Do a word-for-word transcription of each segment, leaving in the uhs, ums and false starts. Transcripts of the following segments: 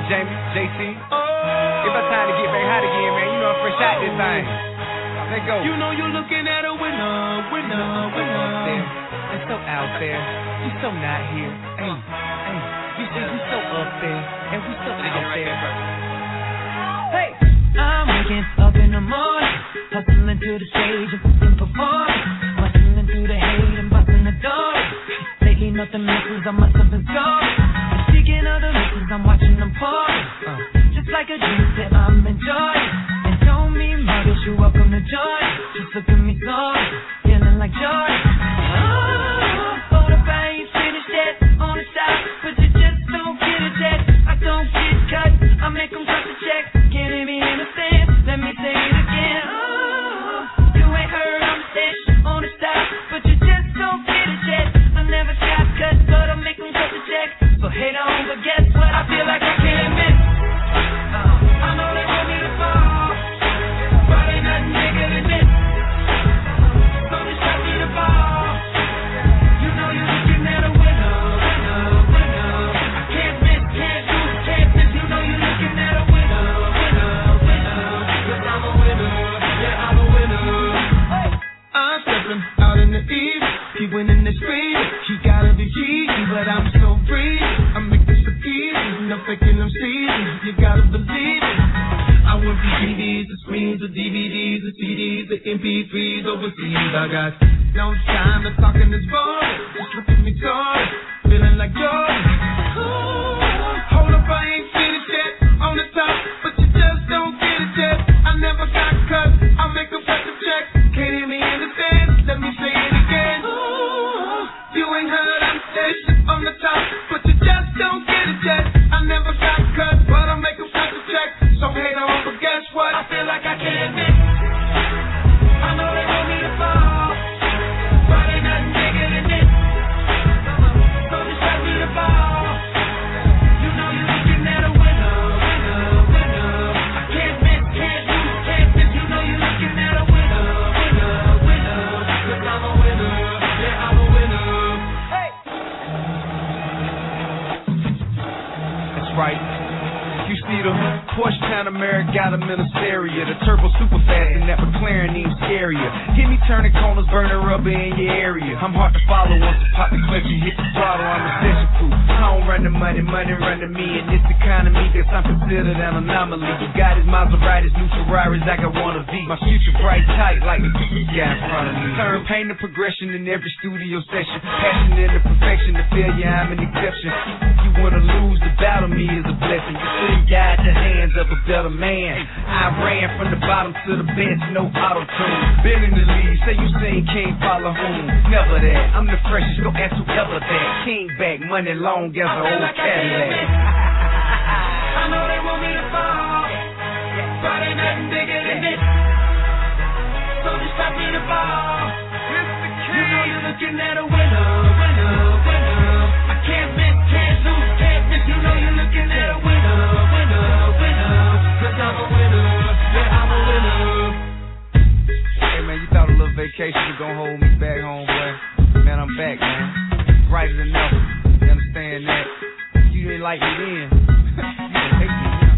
Jamie, J C. Oh. It's about time to get back hot again, man. You know I'm fresh out this thing. Let's go. You know you're looking at a winner, winner, winner. There. It's so out there. You so not here. Hey, hey. You see, we so up there, and we so out there. Hey. I'm waking up in the morning, hustling to the stage and performing, hustling through the hate and busting the door. Lately nothing misses, I must have been scoring. I'm seeking other misses, I'm watching them pouring. Uh, just like a drink that I'm enjoying. And don't mean muggers, you're welcome to join. Just look at me sorry, feeling like joy. Oh, hold up, I ain't finished yet. On the side, but you just don't get it yet. I don't get cut, I make them cut the check. Can't hear me in the stand, let me say it again. Oh, you ain't heard I'm fish on the stop, but you just don't get it yet. I never got cut, but I'll make them cut the check. So hate on, but guess what? I feel like I can't miss. Uh, I know they want me to fall, but ain't nothing bigger than this. So just shot me the ball. You know you're looking at a winner, winner, winner. I can't miss, can't lose, can't miss. You know you're looking at a winner, winner, winner. 'Cause I'm a winner, yeah, I'm a winner. Hey. I'm stepping out in the evening, keep winning the screen. She gotta be cheesy, but I'm so free. I make this so easy, no faking them seasons. You gotta believe it. I went from C Ds to screens to D V Ds to C Ds to M P threes overseas. I got no time to talk in this bar. Just look at me talking, feeling like Jordan. Ooh, hold up, I ain't finished yet. On the top, but you just don't get it yet. I never got cut, I make a cut the check. Can't hear me in the stand, let me say it again. Ooh, you ain't heard I'm fish on the top, but you just don't get it yet. I never got cut, but I make a cut the check. So hate on, but guess what? I feel like I can't miss. I know they want me to fall, but ain't nothing bigger than this. So just shot me the ball. You know you're looking at a winner, winner, winner. I can't miss, can't lose, can't miss. You know you're looking at a winner, winner, winner. 'Cause I'm a winner, yeah, I'm a winner. Hey. That's right. You see the Porsche Panamera got a Ministerial. The turbo super fast and that McLaren even scarier. Hit me turning corners, burning rubber in your area. I'm hard to follow once I pop the clutch and hit the throttle. I'm recession proof. I don't run the money, money run to me. In this economy, guess I'm considered an anomaly. You got his Maseratis, new Ferraris, I got one of these. My future bright tight like the guy in front of me. Turn pain to progression in every studio session. Passion into perfection, the failure I'm an exception. You wanna lose, the battle me is a blessing. You couldn't guide the hands of a better man. I ran from the bottom to the bench, no auto-tune. Been in the lead, say you seen King follow whom? Never that, I'm the freshest, go ask whoever that. King back, money long as an old Cadillac. I know they want me to fall, but ain't nothing bigger than this. So just stop me the ball. You know you're looking at a winner, winner, winner. I can't miss, can't lose, can't miss. You know you're looking at a winner, winner, winner. 'Cause I'm a winner, yeah, I'm a winner. Hey man, you thought a little vacation was gonna hold me back home, boy. Man, I'm back, man. Brighter than ever. You understand that? You didn't like me then. You don't hate me now.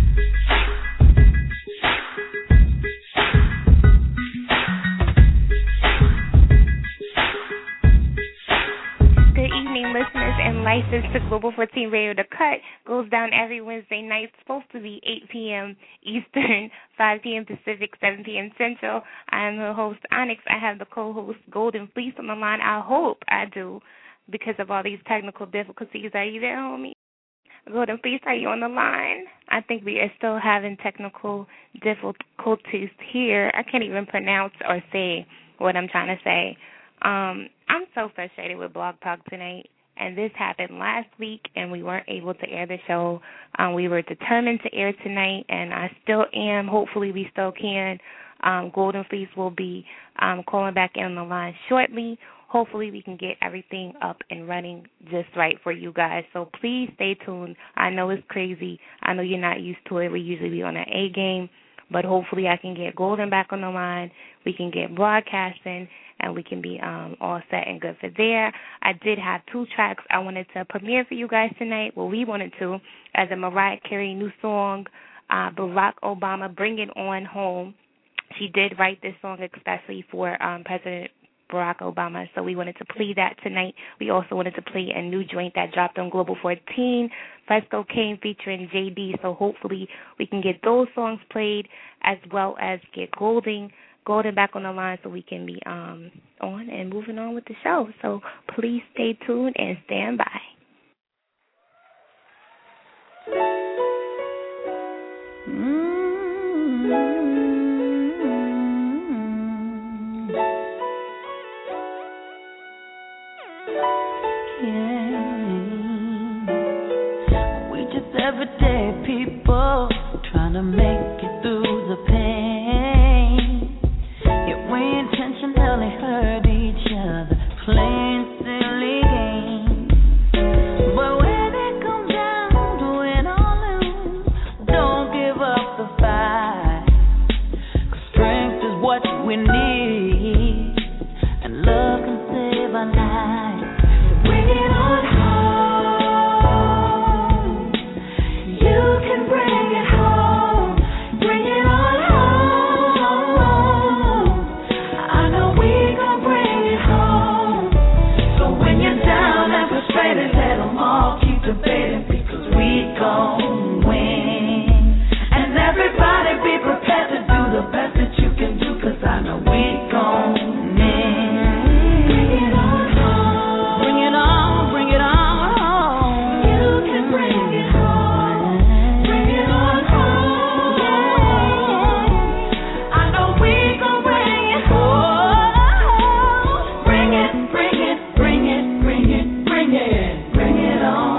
Good evening, listeners, and licensed to Global fourteen Radio. The Cut goes down every Wednesday night. It's supposed to be eight p.m. Eastern, five p.m. Pacific, seven p.m. Central. I am the host, Onyx. I have the co-host, Golden Fleece, on the line. I hope I do, because of all these technical difficulties. Are you there, homie? Golden Fleece, are you on the line? I think we are still having technical difficulties here. I can't even pronounce or say what I'm trying to say. Um, I'm so frustrated with Blog Talk tonight, and this happened last week, and we weren't able to air the show. Um, we were determined to air tonight, and I still am. Hopefully we still can. Um, Golden Fleece will be um, calling back in on the line shortly. Hopefully we can get everything up and running just right for you guys. So please stay tuned. I know it's crazy. I know you're not used to it. We usually be on an A game. but hopefully I can get Golden back on the line. We can get broadcasting, and we can be um, all set and good for there. I did have two tracks I wanted to premiere for you guys tonight. Well, we wanted to, as a Mariah Carey new song, uh, Barack Obama, Bring It On Home. She did write this song especially for um, President Barack Obama, so we wanted to play that tonight. We also wanted to play a new joint that dropped on Global fourteen, Fresco Kane featuring J D, so hopefully we can get those songs played as well as get Golden, Golden back on the line so we can be um, on and moving on with the show. So please stay tuned and stand by. Mm-hmm. Everyday people trying to make it through the pain. Yet we intentionally hurt each other, playing silly games. But when it comes down to win or lose, don't give up the fight. 'Cause strength is what we need, and love can save our lives. So bring it on home. Gon' win. And everybody be prepared to do the best that you can do, 'cause I know we gon' win. Bring it on home. Bring it on, bring it on home. You can bring it home. Bring it on home. Yeah. I know we gon' bring it home. Bring it, bring it, bring it, bring it, bring it, bring it on.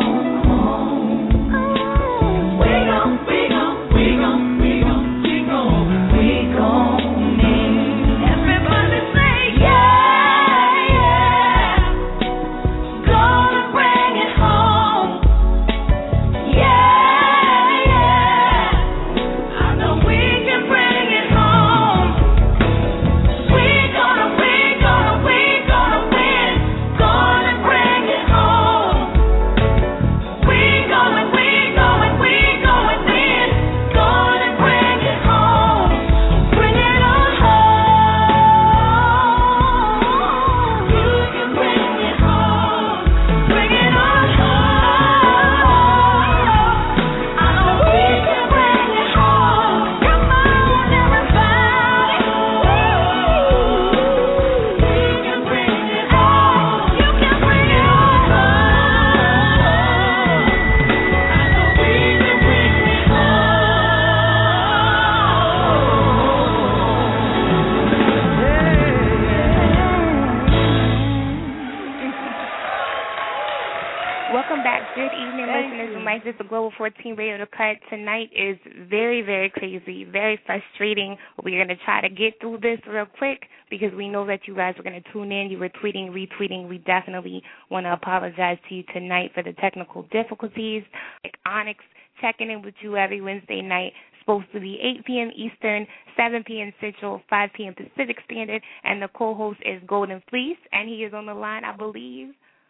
This is Global fourteen Radio to Cut. Tonight is very, very crazy, very frustrating. We're going to try to get through this real quick because we know that you guys are going to tune in. You were tweeting, retweeting. We definitely want to apologize to you tonight for the technical difficulties. Like Onyx checking in with you every Wednesday night. Supposed to be eight p.m. Eastern, seven p.m. Central, five p.m. Pacific Standard, and the co-host is Golden Fleece, and he is on the line, I believe.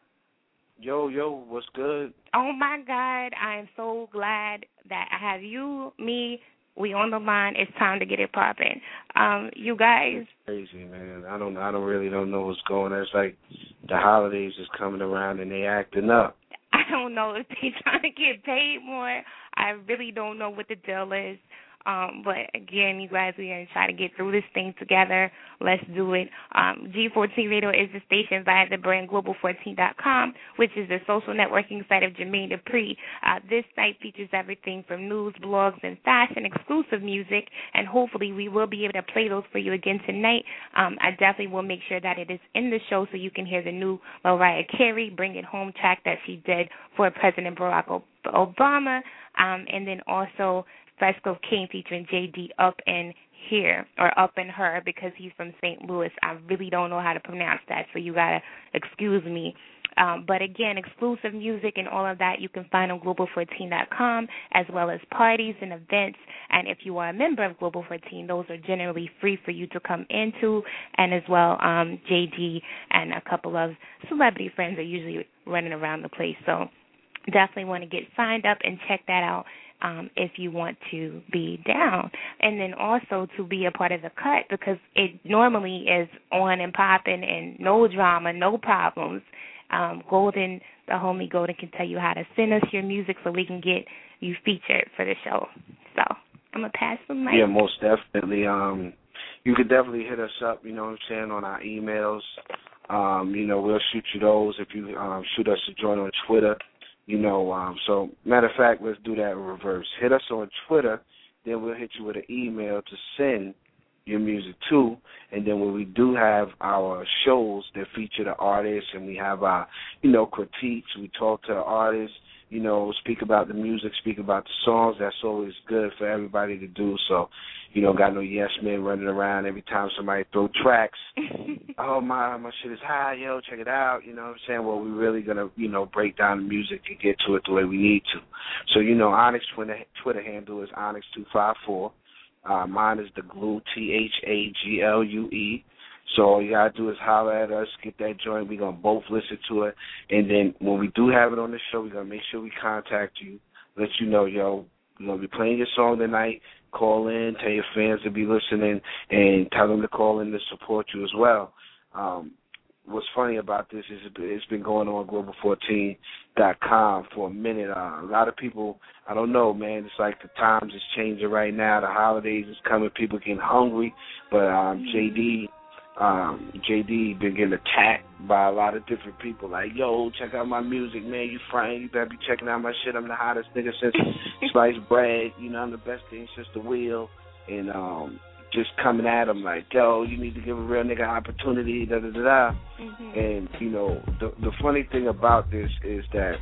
Yo, yo, what's good? Oh, my God. I am so glad that I have you, me, we on the line. It's time to get it popping. Um, you guys. It's crazy, man. I don't I don't really don't know what's going on. It's like the holidays is coming around and they acting up. I don't know if they trying to get paid more. I really don't know what the deal is. Um, but, again, you guys, we're going to try to get through this thing together. Let's do it. Um, G fourteen Radio is the station via the brand global fourteen dot com, which is the social networking site of Jermaine Dupri. Uh, this site features everything from news, blogs, and fashion, exclusive music, and hopefully we will be able to play those for you again tonight. Um, I definitely will make sure that it is in the show so you can hear the new Mariah Carey Bring It Home track that she did for President Barack Obama, um, and then also Fresco King featuring J D Up in here or up in her because he's from Saint Louis. I really don't know how to pronounce that, so you got to excuse me. Um, but again, exclusive music and all of that you can find on global fourteen dot com, as well as parties and events. And if you are a member of Global fourteen, those are generally free for you to come into. And as well, um, J D and a couple of celebrity friends are usually running around the place. So definitely want to get signed up and check that out um, if you want to be down. And then also to be a part of the cut, because it normally is on and popping and no drama, no problems. Um, Golden, the homie Golden, can tell you how to send us your music so we can get you featured for the show. So I'm going to pass the mic. Yeah, most definitely. Um, you could definitely hit us up, you know what I'm saying, on our emails. Um, you know, we'll shoot you those if you um, shoot us a joint on Twitter. You know, um, so matter of fact, let's do that in reverse. Hit us on Twitter, then we'll hit you with an email to send your music too, and then when we do have our shows that feature the artists and we have our, you know, critiques, we talk to the artists, you know, speak about the music, speak about the songs, that's always good for everybody to do. So, you know, got no yes men running around every time somebody throw tracks. Oh, my my shit is high, yo, check it out, you know what I'm saying? Well, we're really going to, you know, break down the music and get to it the way we need to. So, you know, Onyx Twitter, Twitter handle is Onyx two five four. Uh, mine is the Glue, T H A G L U E. So all you got to do is holler at us, get that joint. We're going to both listen to it. And then when we do have it on the show, we're going to make sure we contact you, let you know, yo, we're going to be playing your song tonight. Call in, tell your fans to be listening, and tell them to call in to support you as well. Um, what's funny about this is it's been going on global fourteen dot com for a minute. Uh, a lot of people, I don't know, man, it's like the times is changing right now. The holidays is coming. People getting hungry. But um, J D, um, J D been getting attacked by a lot of different people. Like, yo, check out my music, man. You frying. You better be checking out my shit. I'm the hottest nigga since sliced bread. You know, I'm the best thing since the wheel. And um, just coming at him like, yo, you need to give a real nigga opportunity, da da da da. Mm-hmm. And you know, the the funny thing about this is that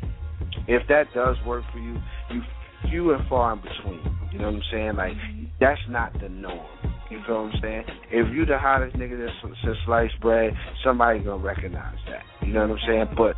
if that does work for you, you few and far in between. You know what I'm saying? Like, that's not the norm. You feel what I'm saying? If you the hottest nigga that's since sliced bread, somebody gonna recognize that. You know what I'm saying? But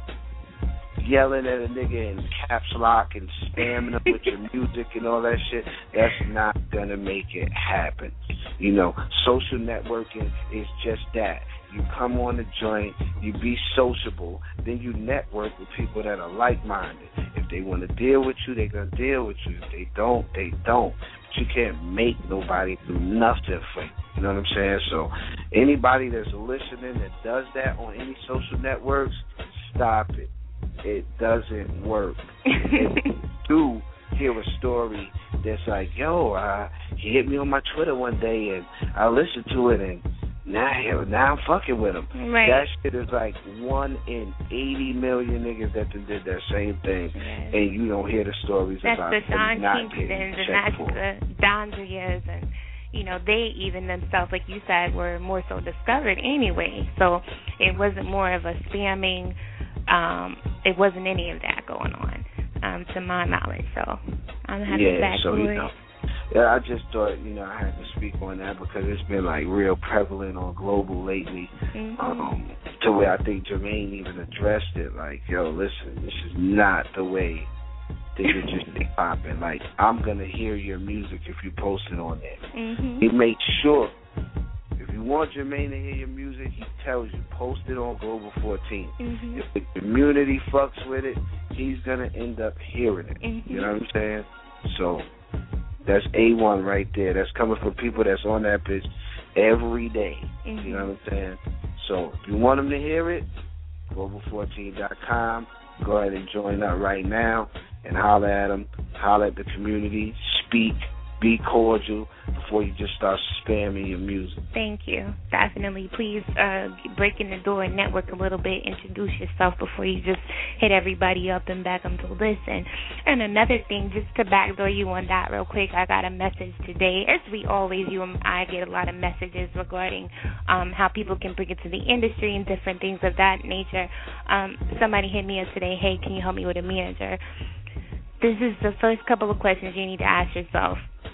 yelling at a nigga in caps lock and spamming him with your music and all that shit, that's not gonna make it happen. You know, social networking is just that. You come on the joint, you be sociable, then you network with people that are like-minded. If they want to deal with you, they're going to deal with you. If they don't, they don't. But you can't make nobody do nothing for you. You know what I'm saying? So anybody that's listening that does that on any social networks, stop it. It doesn't work. If you do hear a story that's like, yo, uh, he hit me on my Twitter one day and I listened to it and Now, now I'm fucking with him. Right. That shit is like one in eighty million niggas that did that same thing, yes. And you don't hear the stories that's about the Sean not Kingston's getting and checked that's the Donzias, and you know they even themselves, like you said, were more so discovered anyway. So it wasn't more of a spamming. Um, it wasn't any of that going on, um, to my knowledge. So I'm happy yeah, back so to you it. know. Yeah, I just thought, you know, I had to speak on that because it's been, like, real prevalent on Global lately, mm-hmm. um, to where I think Jermaine even addressed it. Like, yo, listen, this is not the way that you're just popping. Like, I'm going to hear your music if you post it on there. Mm-hmm. He makes sure, if you want Jermaine to hear your music, he tells you, post it on Global fourteen. Mm-hmm. If the community fucks with it, he's going to end up hearing it. Mm-hmm. You know what I'm saying? So that's A one right there. That's coming from people that's on that bitch every day. Mm-hmm. You know what I'm saying? So if you want them to hear it, global fourteen dot com. Go ahead and join up right now and holler at them, holler at the community, speak, be cordial before you just start spamming your music. Thank you. Definitely. Please uh, break in the door and network a little bit. Introduce yourself before you just hit everybody up and beg them to listen. And another thing, just to backdoor you on that real quick, I got a message today. As we always, you and I get a lot of messages regarding um, how people can bring it to the industry and different things of that nature. Um, somebody hit me up today, hey, can you help me with a manager? This is the first couple of questions you need to ask yourself.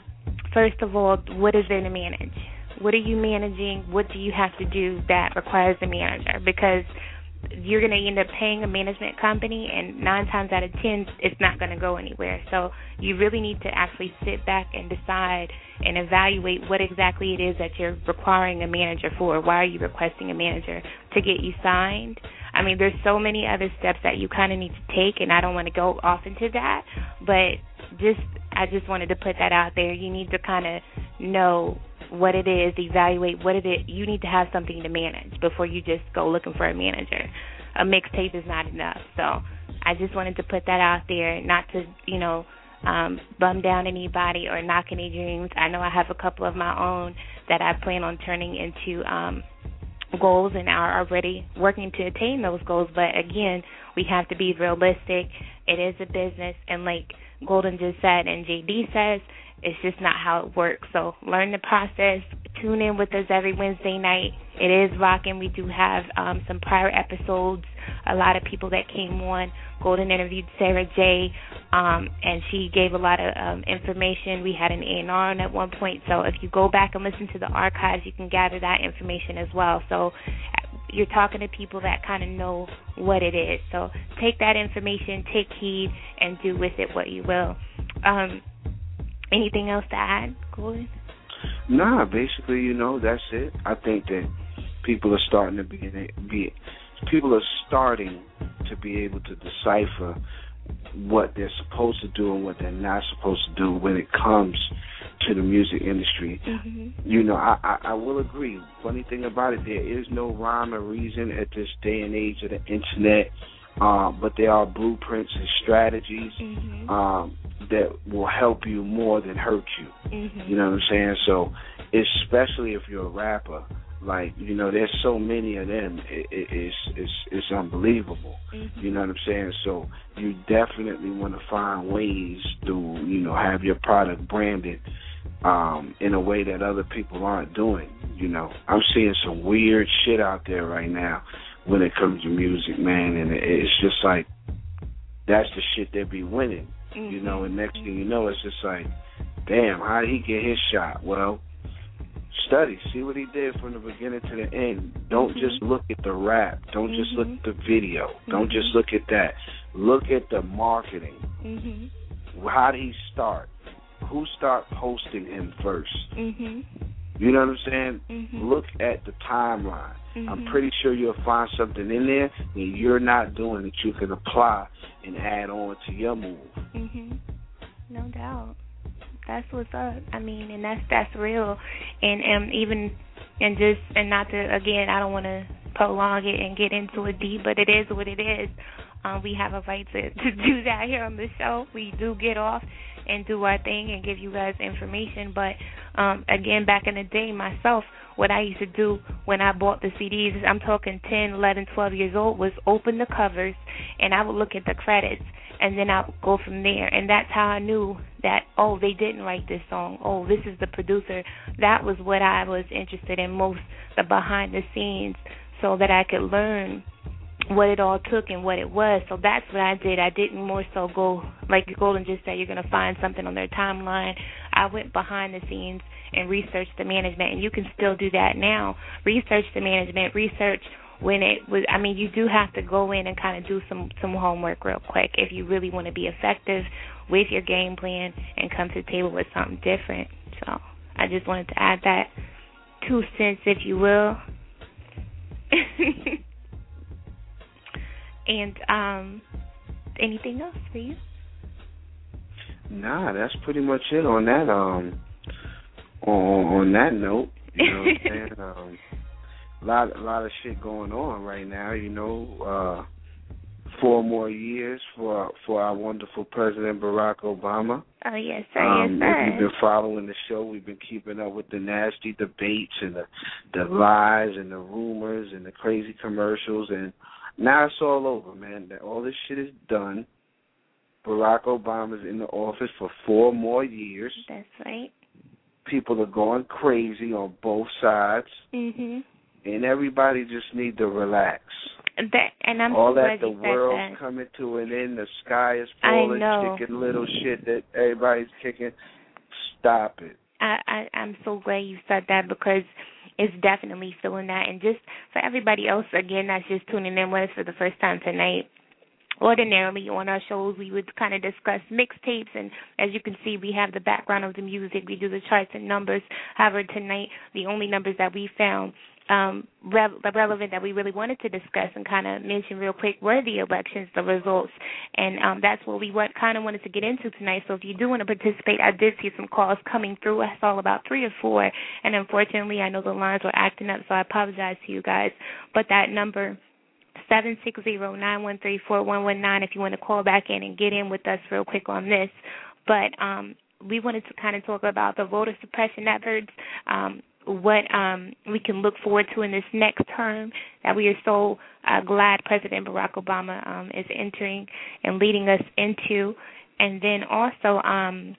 first of all, what is there to manage? What are you managing? What do you have to do that requires a manager? Because you're going to end up paying a management company, and nine times out of ten, it's not going to go anywhere. So you really need to actually sit back and decide and evaluate what exactly it is that you're requiring a manager for. Why are you requesting a manager? To get you signed? I mean, there's so many other steps that you kind of need to take, and I don't want to go off into that, but just I just wanted to put that out there. You need to kind of know what it is, evaluate what it is. You need to have something to manage before you just go looking for a manager. A mixtape is not enough. So I just wanted to put that out there, not to, you know, um, bum down anybody or knock any dreams. I know I have a couple of my own that I plan on turning into um, goals and are already working to attain those goals. But, again, we have to be realistic. It is a business, and like Golden just said and J D says, it's just not how it works. So learn the process. Tune in with us every Wednesday night. It is rocking. We do have um, some prior episodes. A lot of people that came on. Golden interviewed Sarah J., um, and she gave a lot of um, information. We had an A and R on at one point. So if you go back and listen to the archives, you can gather that information as well. So you're talking to people that kind of know what it is. So take that information, take heed, and do with it what you will. Um, anything else to add, Golden? Nah, basically, you know, that's it. I think that people are starting to be, be people are starting to be able to decipher what they're supposed to do and what they're not supposed to do when it comes to the music industry. Mm-hmm. You know, I, I, I will agree. Funny thing about it, there is no rhyme or reason at this day and age of the internet, uh, but there are blueprints and strategies mm-hmm. um, that will help you more than hurt you. Mm-hmm. You know what I'm saying? So, especially if you're a rapper, like, you know, there's so many of them, it, it, it's, it's, it's unbelievable. Mm-hmm. You know what I'm saying? So you definitely want to find ways to, you know, have your product branded um, in a way that other people aren't doing. You know, I'm seeing some weird shit out there right now when it comes to music, man, and it's just like, that's the shit that be winning. Mm-hmm. You know, and next thing you know, it's just like, damn, how did he get his shot? Well, study, see what he did from the beginning to the end. Don't mm-hmm. just look at the rap. Don't mm-hmm. just look at the video. Mm-hmm. Don't just look at that. Look at the marketing. Mm-hmm. How did he start? Who started posting him first? Mm-hmm. You know what I'm saying? Mm-hmm. Look at the timeline. Mm-hmm. I'm pretty sure you'll find something in there that you're not doing that you can apply and add on to your move. Mm-hmm. No doubt. That's what's up. I mean, and that's that's real. And and even and just and not to again, I don't want to prolong it and get into it deep, but it is what it is. Um, we have a right to, to do that here on the show. We do get off and do our thing and give you guys information. But um, again, back in the day, myself, what I used to do when I bought the C Ds, I'm talking ten, eleven, twelve years old, was open the covers and I would look at the credits. And then I'll go from there. And that's how I knew that, oh, they didn't write this song. Oh, this is the producer. That was what I was interested in most, the behind the scenes, so that I could learn what it all took and what it was. So that's what I did. I didn't more so go, like Golden just said, you're going to find something on their timeline. I went behind the scenes and researched the management. And you can still do that now. Research the management, research when it was, I mean, you do have to go in and kind of do some, some homework real quick if you really want to be effective with your game plan and come to the table with something different. So I just wanted to add that two cents, if you will. And um, anything else for you? Nah, that's pretty much it on that. Um, on on that note, you know what I'm saying. Um, A lot, a lot of shit going on right now, you know. Uh, four more years for for our wonderful President Barack Obama. Oh, yes, sir, um, yes, sir. If you've been following the show, we've been keeping up with the nasty debates and the, the lies and the rumors and the crazy commercials. And now it's all over, man. All this shit is done. Barack Obama's in the office for four more years. That's right. People are going crazy on both sides. Mm-hmm. And everybody just need to relax. That, and I'm all so that glad the you said world's that. coming to an end, the sky is falling, chicken little shit that everybody's kicking. Stop it. I, I, I'm so glad you said that because it's definitely feeling that. And just for everybody else, again, that's just tuning in with us for the first time tonight. Ordinarily on our shows, we would kind of discuss mixtapes, and as you can see, we have the background of the music. We do the charts and numbers. However, tonight, the only numbers that we found um, re- relevant that we really wanted to discuss and kind of mention real quick were the elections, the results, and um, that's what we want, kind of wanted to get into tonight. So if you do want to participate, I did see some calls coming through. I saw about three or four, and unfortunately, I know the lines were acting up, so I apologize to you guys. But that number, seven six zero, nine one three, four one one nine, if you want to call back in and get in with us real quick on this. But um, we wanted to kind of talk about the voter suppression efforts, um, what um, we can look forward to in this next term that we are so uh, glad President Barack Obama um, is entering and leading us into. And then also, um,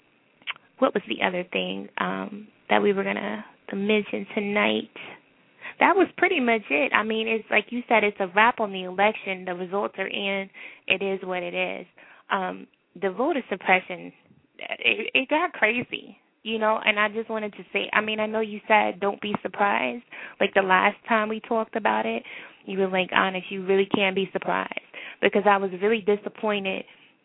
what was the other thing um, that we were going to mention tonight? That was pretty much it. I mean, it's like you said, it's a wrap on the election. The results are in. It is what it is. Um, the voter suppression, it, it got crazy, you know, and I just wanted to say, I mean, I know you said don't be surprised. Like the last time we talked about it, you were like, honest, you really can't be surprised because I was really disappointed.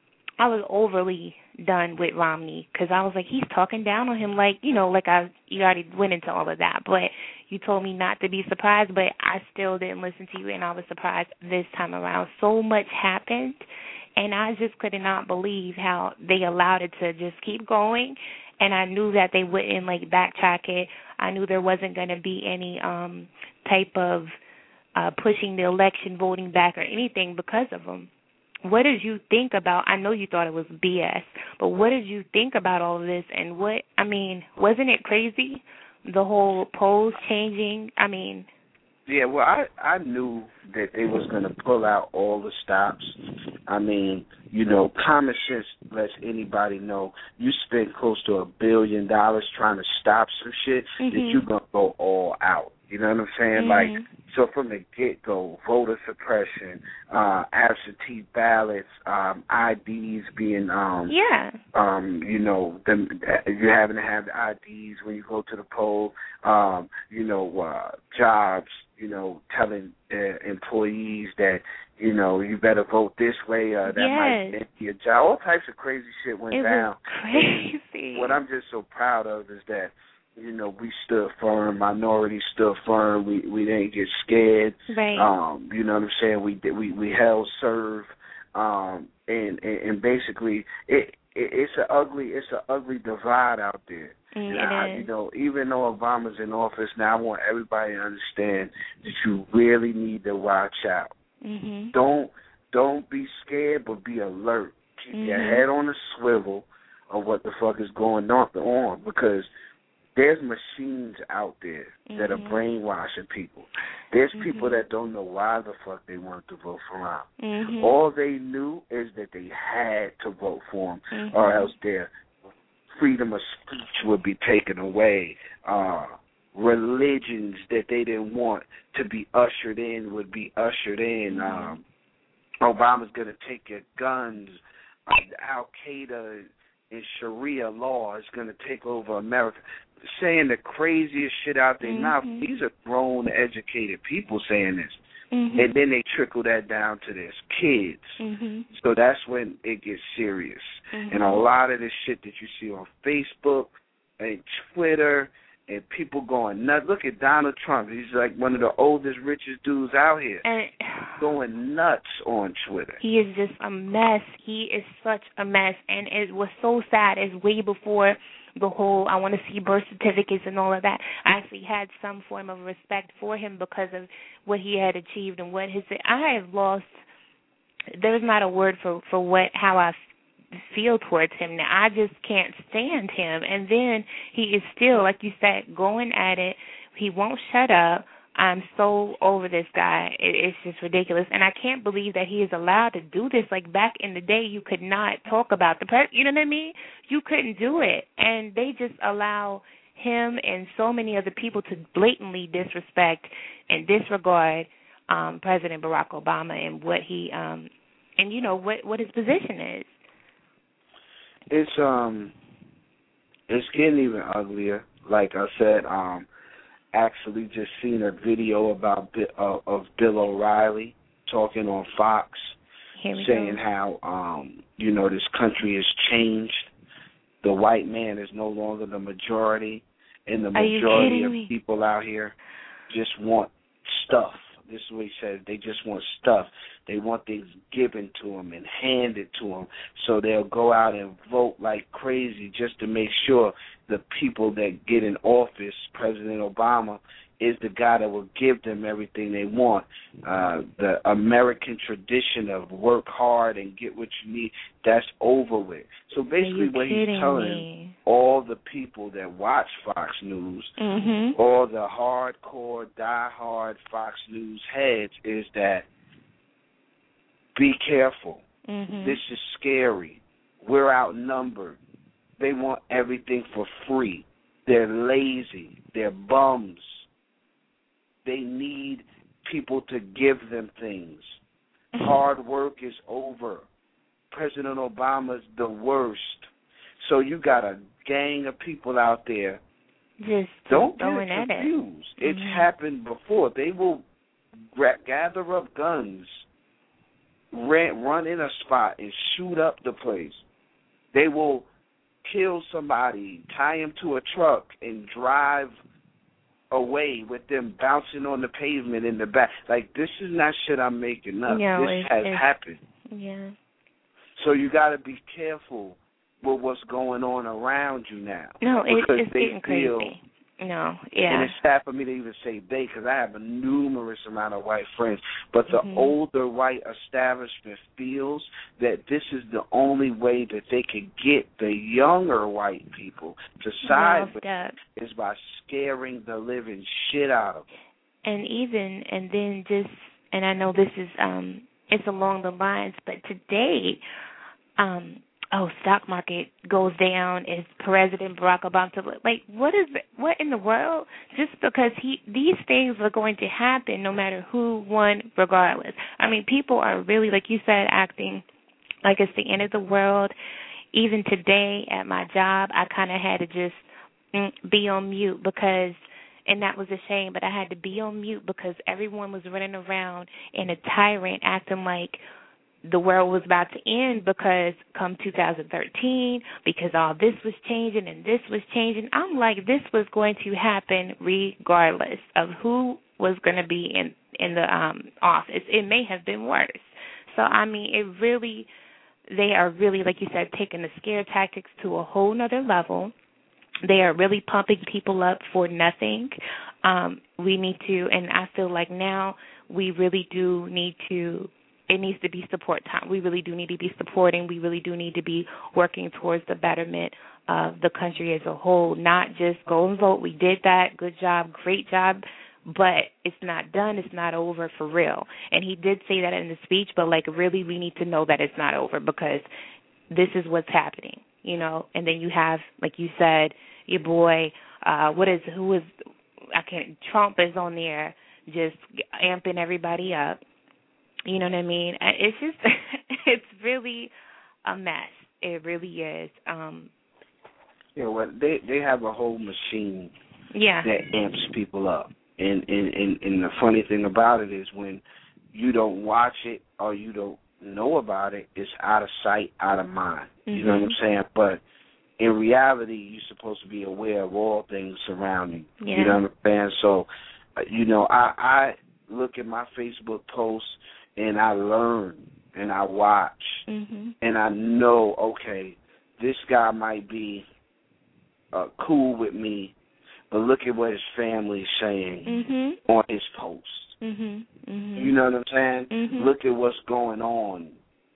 I was overly done with Romney because I was like, he's talking down on him like, you know, like I you already went into all of that. But you told me not to be surprised, but I still didn't listen to you, and I was surprised this time around. So much happened, and I just could not believe how they allowed it to just keep going, and I knew that they wouldn't, like, backtrack it. I knew there wasn't going to be any um, type of uh, pushing the election voting back or anything because of them. What did you think about, I know you thought it was B S, but what did you think about all of this? And what, I mean, wasn't it crazy, the whole polls changing? I mean. Yeah, well, I, I knew that they was going to pull out all the stops. I mean, you know, common sense lets anybody know you spend close to a billion dollars trying to stop some shit mm-hmm. that you're going to go all out. You know what I'm saying? Mm-hmm. Like, so from the get-go, voter suppression, uh, absentee ballots, um, I Ds being, um, yeah, um, you know, them, you're having to have the I Ds when you go to the poll, um, you know, uh, jobs, you know, telling uh, employees that, you know, you better vote this way, uh, that yes. might get your job. All types of crazy shit went it down. Was crazy. And what I'm just so proud of is that, you know, we stood firm. Minorities stood firm. We we didn't get scared. Right. Um, you know what I'm saying? We we we held serve. Um, and, and and basically, it, it it's an ugly it's an ugly divide out there. Mm, and it I, is. you know, even though Obama's in office now, I want everybody to understand that you really need to watch out. Mm-hmm. Don't don't be scared, but be alert. Keep mm-hmm. your head on the swivel of what the fuck is going on, on because there's machines out there mm-hmm. that are brainwashing people. There's mm-hmm. people that don't know why the fuck they want to vote for him. Mm-hmm. All they knew is that they had to vote for him, mm-hmm. or else their freedom of speech would be taken away. Uh, religions that they didn't want to be ushered in would be ushered in. Mm-hmm. Um, Obama's going to take your guns. Uh, Al-Qaeda and Sharia law is going to take over America. Saying the craziest shit out there. Mm-hmm. Now, these are grown, educated people saying this. Mm-hmm. And then they trickle that down to their kids. Mm-hmm. So that's when it gets serious. Mm-hmm. And a lot of this shit that you see on Facebook and Twitter and people going nuts. Look at Donald Trump. He's like one of the oldest, richest dudes out here. And going nuts on Twitter. He is just a mess. He is such a mess. And it was so sad. It's way before the whole I want to see birth certificates and all of that. I actually had some form of respect for him because of what he had achieved and what his I have lost. There's not a word for, for what how I feel towards him now. I just can't stand him. And then he is still, like you said, going at it. He won't shut up. I'm so over this guy. It, it's just ridiculous. And I can't believe that he is allowed to do this. Like back in the day, you could not talk about the president. You know what I mean? You couldn't do it. And they just allow him and so many other people to blatantly disrespect and disregard um, President Barack Obama and what he, um, and you know, what, what his position is. It's, um, It's getting even uglier. Like I said, um, actually just seen a video about uh, of Bill O'Reilly talking on Fox, saying go. how um, you know, this country has changed. The white man is no longer the majority, and the majority of me? people out here just want stuff. This is what he said. They just want stuff. They want things given to them and handed to them. So they'll go out and vote like crazy just to make sure the people that get in office, President Obama, is the guy that will give them everything they want. Uh, the American tradition of work hard and get what you need, that's over with. So basically what he's telling me? all the people that watch Fox News, mm-hmm. all the hardcore, die-hard Fox News heads, is that be careful. Mm-hmm. This is scary. We're outnumbered. They want everything for free. They're lazy. They're bums. They need people to give them things. Hard work is over. President Obama's the worst. So you got a gang of people out there. Just don't get going at confused. it. It's mm-hmm. happened before. They will gra- gather up guns, ran, run in a spot, and shoot up the place. They will kill somebody, tie him to a truck, and drive away with them bouncing on the pavement in the back. Like, this is not shit I'm making up. No, this it's, has it's, happened. Yeah. So you got to be careful with what's going on around you now. No, it, it's they getting feel, crazy. No, yeah. And it's sad for me to even say they, because I have a numerous amount of white friends. But the mm-hmm. older white establishment feels that this is the only way that they can get the younger white people to side with them, is by scaring the living shit out of them. And even, and then just, and I know this is, um, it's along the lines, but today, um, oh, stock market goes down, is President Barack Obama, like, what is it, what in the world? Just because he, these things are going to happen no matter who won, regardless. I mean, people are really, like you said, acting like it's the end of the world. Even today at my job, I kind of had to just mm, be on mute because, and that was a shame, but I had to be on mute because everyone was running around in a tyrant acting like the world was about to end because come two thousand thirteen, because all this was changing and this was changing. I'm like, this was going to happen regardless of who was going to be in, in the um, office. It may have been worse. So, I mean, it really, they are really, like you said, taking the scare tactics to a whole nother level. They are really pumping people up for nothing. Um, we need to, and I feel like now we really do need to, it needs to be support time. We really do need to be supporting. We really do need to be working towards the betterment of the country as a whole, not just go and vote. We did that. Good job. Great job. But it's not done. It's not over for real. And he did say that in the speech, but, like, really we need to know that it's not over because this is what's happening, you know. And then you have, like you said, your boy, uh, what is, who is, I can't, Trump is on there just amping everybody up. You know what I mean? It's just, it's really a mess. It really is. Um, yeah, well, they they have a whole machine yeah. that amps people up. And, and, and, and the funny thing about it is when you don't watch it or you don't know about it, it's out of sight, out of mind. Mm-hmm. You know what I'm saying? But in reality, you're supposed to be aware of all things surrounding you. Yeah. You know what I'm saying? So, you know, I, I look at my Facebook posts and I learn and I watch mm-hmm. and I know, okay, this guy might be uh, cool with me, but look at what his family is saying mm-hmm. on his post. Mm-hmm. Mm-hmm. You know what I'm saying? Mm-hmm. Look at what's going on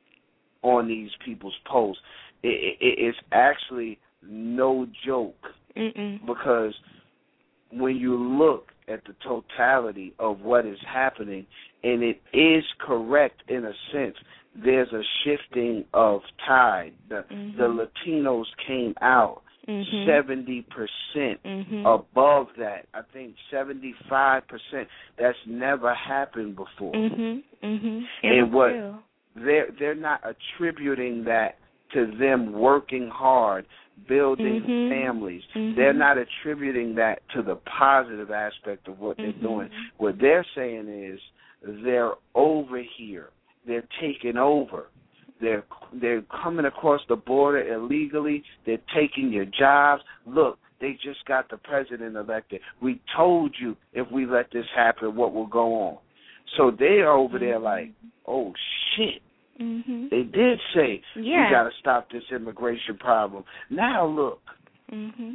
on these people's posts. It, it, it's actually no joke. Mm-mm. Because when you look at the totality of what is happening, and it is correct in a sense, there's a shifting of tide. The, mm-hmm. the Latinos came out mm-hmm. seventy percent mm-hmm. above that. I think seventy-five percent. That's never happened before. Mm-hmm. Mm-hmm. And what they're, they're not attributing that to them working hard, building mm-hmm. families. Mm-hmm. They're not attributing that to the positive aspect of what mm-hmm. they're doing. What they're saying is they're over here. They're taking over. They're they're coming across the border illegally. They're taking your jobs. Look, they just got the president elected. We told you if we let this happen, what will go on. So they're over there like, oh, shit. Mm-hmm. They did say, yeah. we got to stop this immigration problem. Now, look. Mm-hmm.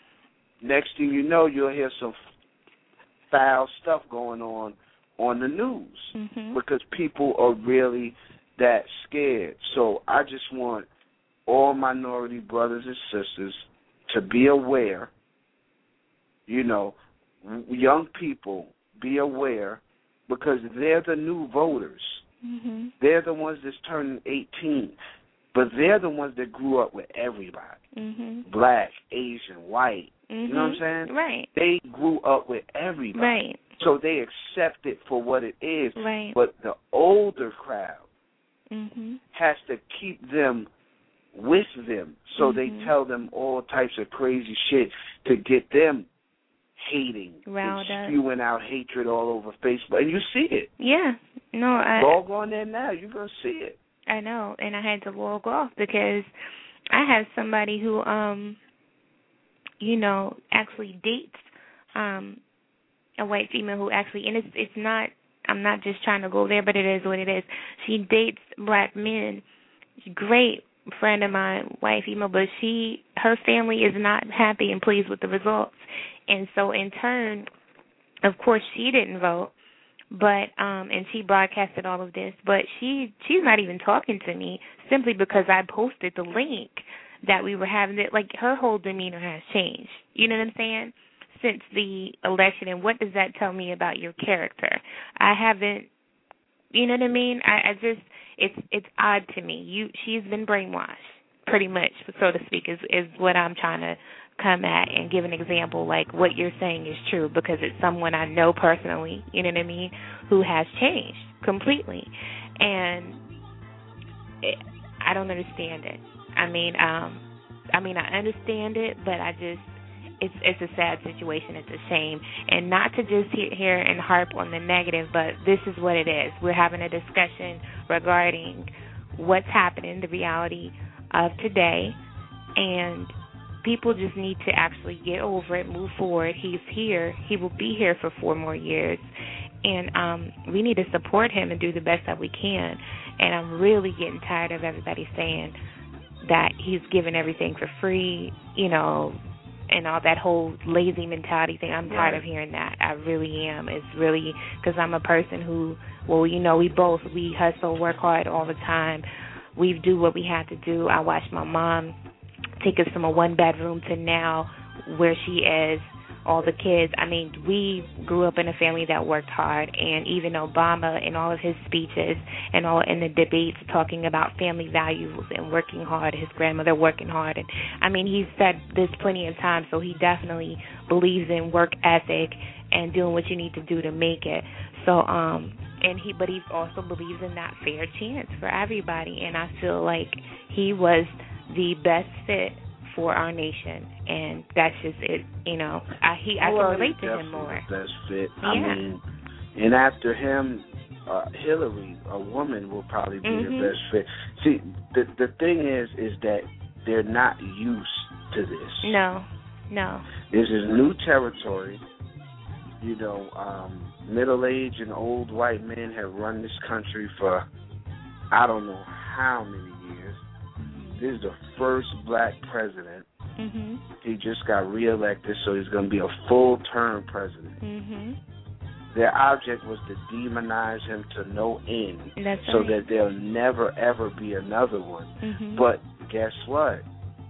Next thing you know, you'll hear some foul stuff going on on the news mm-hmm. because people are really that scared. So I just want all minority brothers and sisters to be aware, you know, young people, be aware, because they're the new voters. Mm-hmm. They're the ones that's turning eighteen, but they're the ones that grew up with everybody, mm-hmm. black, Asian, white. Mm-hmm. You know what I'm saying? Right. They grew up with everybody. Right. So they accept it for what it is. Right. But the older crowd mm-hmm. has to keep them with them. So mm-hmm. they tell them all types of crazy shit to get them hating Riled and up. spewing out hatred all over Facebook. And you see it. Yeah. No, I... Log on there now. You're going to see it. I know. And I had to log off because I have somebody who, um, you know, actually dates um, a white female who actually, and it's it's not, I'm not just trying to go there, but it is what it is. She dates black men. She's a great friend of mine, white female, but she, her family is not happy and pleased with the results. And so in turn, of course, she didn't vote, but um, and she broadcasted all of this, but she she's not even talking to me simply because I posted the link that we were having. It like her whole demeanor has changed. You know what I'm saying? Since the election, and what does that tell me about your character? I haven't, you know what I mean? I, I just, it's it's odd to me. You, she's been brainwashed, pretty much, so to speak, is is what I'm trying to come at and give an example. Like what you're saying is true because it's someone I know personally, you know what I mean, who has changed completely, and it, I don't understand it. I mean, um, I mean, I understand it, but I just. It's it's a sad situation. It's a shame. And not to just sit here and harp on the negative, but this is what it is. We're having a discussion regarding what's happening, the reality of today, and people just need to actually get over it, move forward. He's here. He will be here for four more years. And um, we need to support him and do the best that we can. And I'm really getting tired of everybody saying that he's giving everything for free, you know, and all that whole lazy mentality thing. I'm tired right. of hearing that. I really am. It's really because I'm a person who, well, you know, we both, we hustle, work hard all the time. We do what we have to do. I watched my mom take us from a one-bedroom to now where she is, all the kids. I mean, we grew up in a family that worked hard, and even Obama in all of his speeches and all in the debates talking about family values and working hard, his grandmother working hard. And I mean, he's said this plenty of times, so he definitely believes in work ethic and doing what you need to do to make it. So, um, and he, but he also believes in that fair chance for everybody, and I feel like he was the best fit for our nation, and that's just it. You know, I he I well, can relate to him more. Best fit. Yeah. I mean, and after him, uh, Hillary, a woman, will probably be mm-hmm. the best fit. See, the the thing is, is that they're not used to this. No, no. This is new territory. You know, um, middle-aged and old white men have run this country for I don't know how many years. This is the first black president. Mm-hmm. He just got reelected, so he's going to be a full-term president. Mm-hmm. Their object was to demonize him to no end, That's so right. that there'll never, ever be another one. Mm-hmm. But guess what?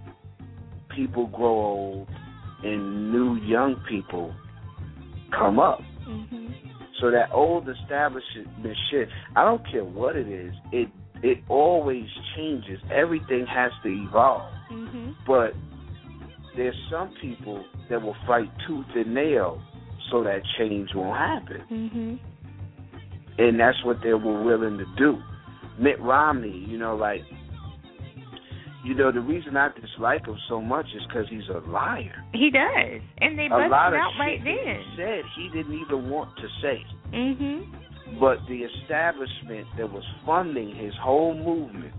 People grow old, and new young people come up. Mm-hmm. So that old establishment shit, I don't care what it is, it It always changes. Everything has to evolve. Mm-hmm. But there's some people that will fight tooth and nail so that change won't happen. Mm-hmm. And that's what they were willing to do. Mitt Romney, you know, like, you know, the reason I dislike him so much is because he's a liar. He does, and they a busted lot of out shit right that then. he said he didn't even want to say. Mhm. But the establishment that was funding his whole movement,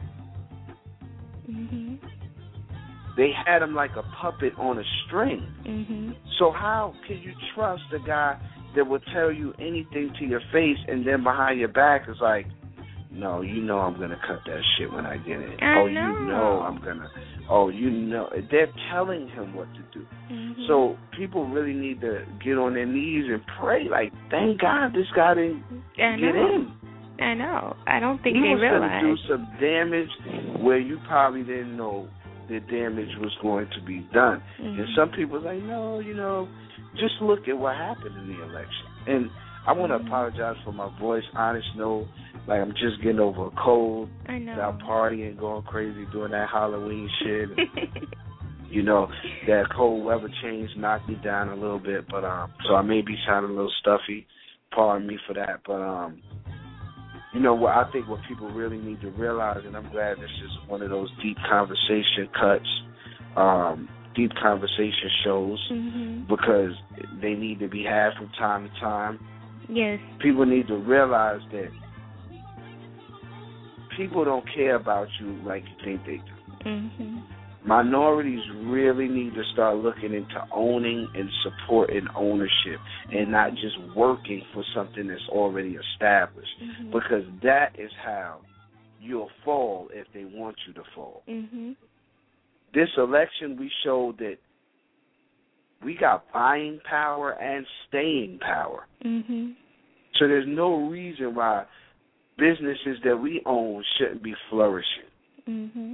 Mhm. they had him like a puppet on a string. Mhm. So how can you trust a guy that will tell you anything to your face and then behind your back is like, no, you know I'm going to cut that shit when I get in. I oh, know. you know I'm going to. Oh, you know. They're telling him what to do. Mhm. So people really need to get on their knees and pray. Like, thank God this guy didn't I get know. in. I know. I don't think he they was realize. going to do some damage where you probably didn't know the damage was going to be done. Mm-hmm. And some people say, no, you know, just look at what happened in the election. And I want to mm-hmm. apologize for my voice. Honest, no, like I'm just getting over a cold. I know. Without partying, going crazy, doing that Halloween shit. You know, that cold weather change knocked me down a little bit, but um, so I may be sounding a little stuffy. Pardon me for that, but um. You know what? I think what people really need to realize, and I'm glad this is one of those deep conversation cuts, um, deep conversation shows, mm-hmm. because they need to be had from time to time. Yes. People need to realize that people don't care about you like you think they do. Mm-hmm. Minorities really need to start looking into owning and supporting ownership and not just working for something that's already established, mm-hmm. because that is how you'll fall if they want you to fall. Mm-hmm. This election, we showed that we got buying power and staying power. Mm-hmm. So there's no reason why businesses that we own shouldn't be flourishing. Mm-hmm.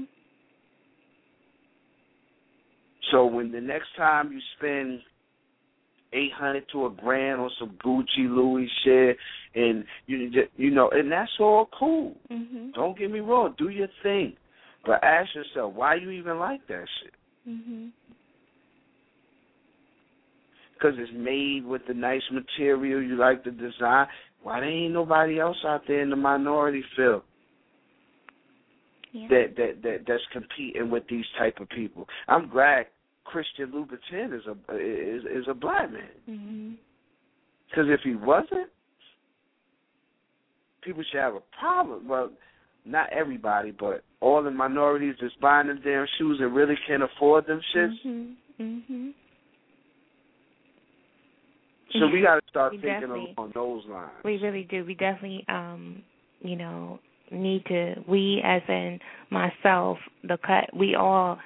So when the next time you spend eight hundred to a grand on some Gucci, Louis shit, and you you know, and that's all cool. Mm-hmm. Don't get me wrong, do your thing, but ask yourself, why you even like that shit? Mm-hmm. Because it's made with the nice material, you like the design. Why there ain't nobody else out there in the minority field yeah. that, that that that's competing with these type of people? I'm glad Christian Louboutin is a is is a black man. Because mm-hmm. if he wasn't, people should have a problem. Well, not everybody, but all the minorities that's buying them damn shoes and really can't afford them shits. Mm-hmm. Mm-hmm. So we got to start we thinking along those lines. We really do. We definitely, um, you know, need to. We, as in myself, the cut. We all.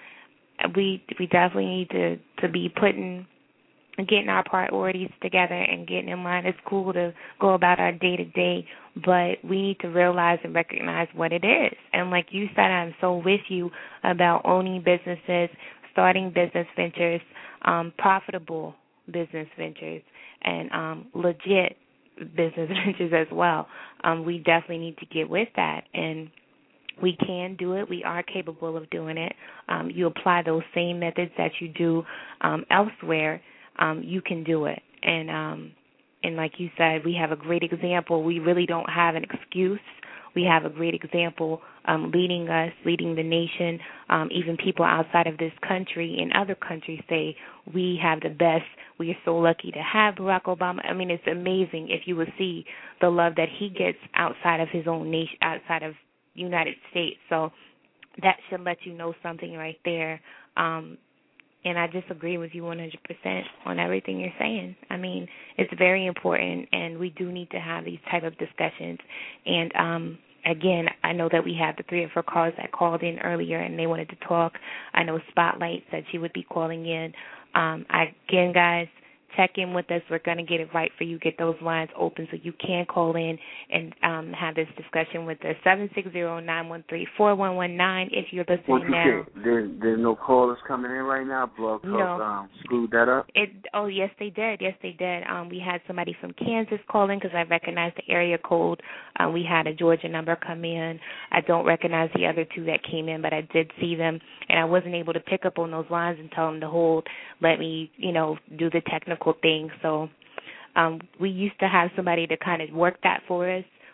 We we definitely need to, to be putting, getting our priorities together and getting in line. It's cool to go about our day to day, but we need to realize and recognize what it is. And like you said, I'm so with you about owning businesses, starting business ventures, um, profitable business ventures, and um, legit business ventures as well. Um, we definitely need to get with that. And we can do it. We are capable of doing it. Um, you apply those same methods that you do um, elsewhere, um, you can do it. And um, and like you said, we have a great example. We really don't have an excuse. We have a great example um, leading us, leading the nation. Um, even people outside of this country and other countries say we have the best. We are so lucky to have Barack Obama. I mean, it's amazing if you would see the love that he gets outside of his own nation, outside of United States. So that should let you know something right there. Um, and I just agree with you one hundred percent on everything you're saying. I mean, it's very important, and we do need to have these type of discussions. And, um, again, I know that we have the three or four callers that called in earlier, and they wanted to talk. I know Spotlight said she would be calling in. Um, I, again, guys, check in with us. We're going to get it right for you, get those lines open so you can call in and um, have this discussion with us. seven six zero, nine one three, four one one nine if you're listening what you now. Say? There, there's no callers coming in right now? Blog Talk no. um, screwed that up? It, oh, yes, they did. Yes, they did. Um, we had somebody from Kansas calling because I recognized the area code. Um, we had a Georgia number come in. I don't recognize the other two that came in, but I did see them, and I wasn't able to pick up on those lines and tell them to hold, let me, you know, do the technical thing. So um, we used to have somebody to kind of work that for us.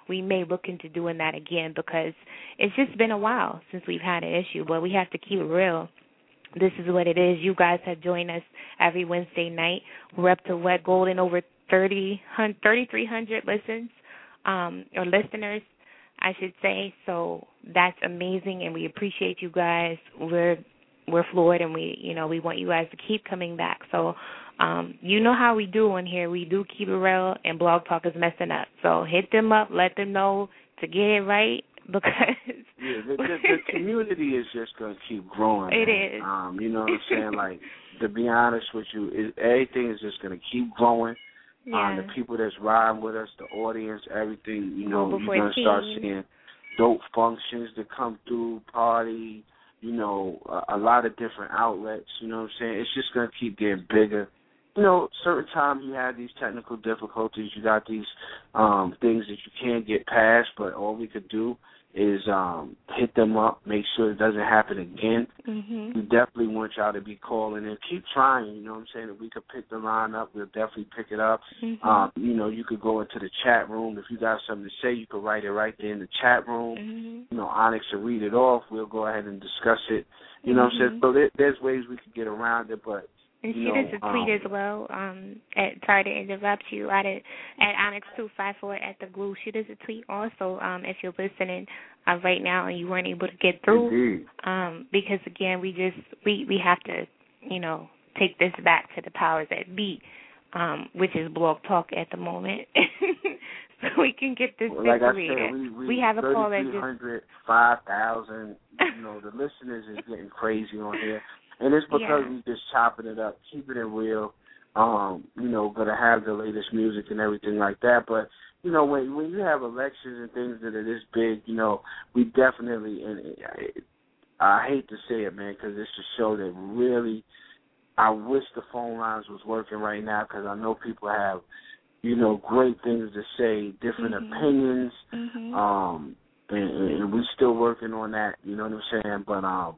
we may look into doing that again because it's just been a while since we've had an issue. But we have to keep it real. This is what it is. You guys have joined us every Wednesday night. We're up to what, Golden, over thirty, thirty-three hundred listens, um, or listeners, I should say. So that's amazing, and we appreciate you guys. We're we're floored, and we you know we want you guys to keep coming back. So um, you know how we do on here. We do keep it real, and Blog Talk is messing up. So hit them up, let them know to get it right. Because yeah, the, the, the community is just gonna keep growing. It man. is. Um, you know what I'm saying? Like, to be honest with you, it, everything is just gonna keep growing. Yeah. Um, the people that's riding with us, the audience, everything. You know, Mobile you're gonna start fourteen. seeing dope functions that come through, party. You know, a, a lot of different outlets. You know what I'm saying? It's just gonna keep getting bigger. You know, certain times you have these technical difficulties. You got these um, things that you can't get past, but all we could do is um, hit them up, make sure it doesn't happen again. Mm-hmm. We definitely want y'all to be calling and keep trying, you know what I'm saying? If we could pick the line up, we'll definitely pick it up. Mm-hmm. Um, you know, you could go into the chat room. If you got something to say, you could write it right there in the chat room. Mm-hmm. You know, Onyx will read it off. We'll go ahead and discuss it. You know mm-hmm. what I'm saying? So there, there's ways we could get around it, but and you shoot know, us a tweet um, as well. Um, at, sorry to interrupt you. At, at Onyx two five four at the Glue. Shoot us a tweet also um, if you're listening uh, right now and you weren't able to get through. Indeed. Um, because again, we just we, we have to you know take this back to the powers that be, um, which is Blog Talk at the moment, so we can get this well, like situated. I said, we, we, we have a call that thirty-three hundred, five thousand. You know, the listeners is getting crazy on here. And it's because yeah. we just chopping it up, keeping it real. Um, you know, gonna have the latest music and everything like that. But you know, when when you have elections and things that are this big, you know, we definitely. And I hate to say it, man, because it's a show that really. I wish the phone lines was working right now because I know people have, you know, great things to say, different mm-hmm. opinions. Mm-hmm. Um, and, and we're still working on that. You know what I'm saying? But um.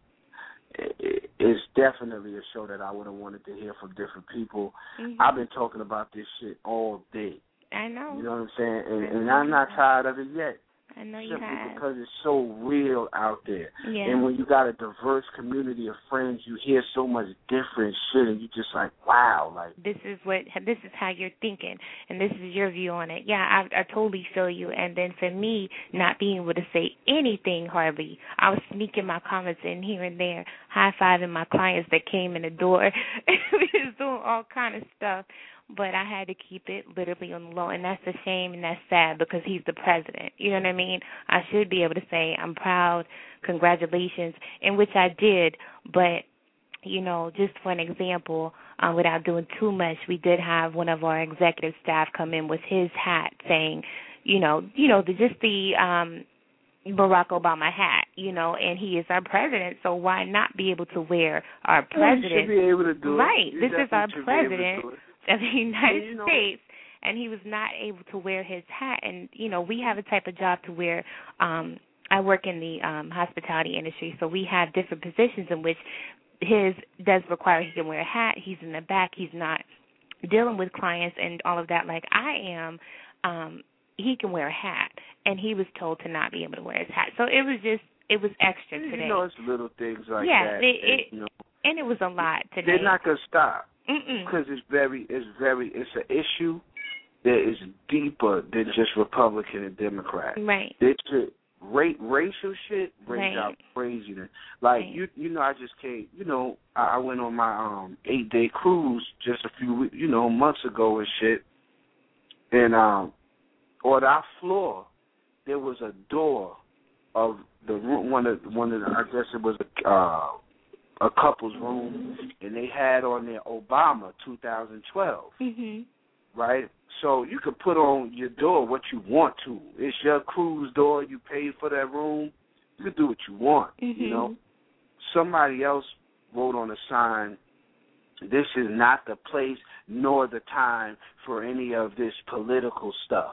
It's definitely a show that I would have wanted to hear from different people. Mm-hmm. I've been talking about this shit all day. I know. You know what I'm saying? And, and I'm not tired of it yet. I know you Simply have. because it's so real out there. Yeah. And when you got a diverse community of friends, you hear so much different shit, and you just like, wow, like this is what this is how you're thinking, and this is your view on it. Yeah, I, I totally feel you. And then for me, not being able to say anything hardly, I was sneaking my comments in here and there, high fiving my clients that came in the door. We was doing all kind of stuff. But I had to keep it literally on the low, and that's a shame and that's sad because he's the president. You know what I mean? I should be able to say I'm proud, congratulations, in which I did. But, you know, just for an example, um, without doing too much, we did have one of our executive staff come in with his hat saying, you know, you know, the, just the um, Barack Obama hat, you know, and he is our president, so why not be able to wear our president? you should be able to do it. Right, You this is our definitely should be able to president do it. of the United you know, States, and he was not able to wear his hat. And, you know, we have a type of job to where um, I work in the um, hospitality industry, so we have different positions in which his does require he can wear a hat. He's in the back. He's not dealing with clients and all of that like I am. Um, he can wear a hat, and he was told to not be able to wear his hat. So it was just, it was extra you today. You know, it's little things like yeah, that. It, that it, you know, and it was a lot today. They're not going to stop. Mm-mm. Because it's very, it's very, it's an issue that is deeper than just Republican and Democrat. Right. It's a, ra- racial shit brings right. out craziness. Like right. you, you know, I just came. You know, I, I went on my um eight day cruise just a few, weeks, you know, months ago and shit. And um, on our floor, there was a door of the room. One of one of the, I guess it was a. Uh, a couple's room, and they had on there Obama two thousand twelve, mm-hmm. right? So you could put on your door what you want to. It's your cruise door. You paid for that room. You can do what you want, mm-hmm. you know. Somebody else wrote on a sign, this is not the place nor the time for any of this political stuff.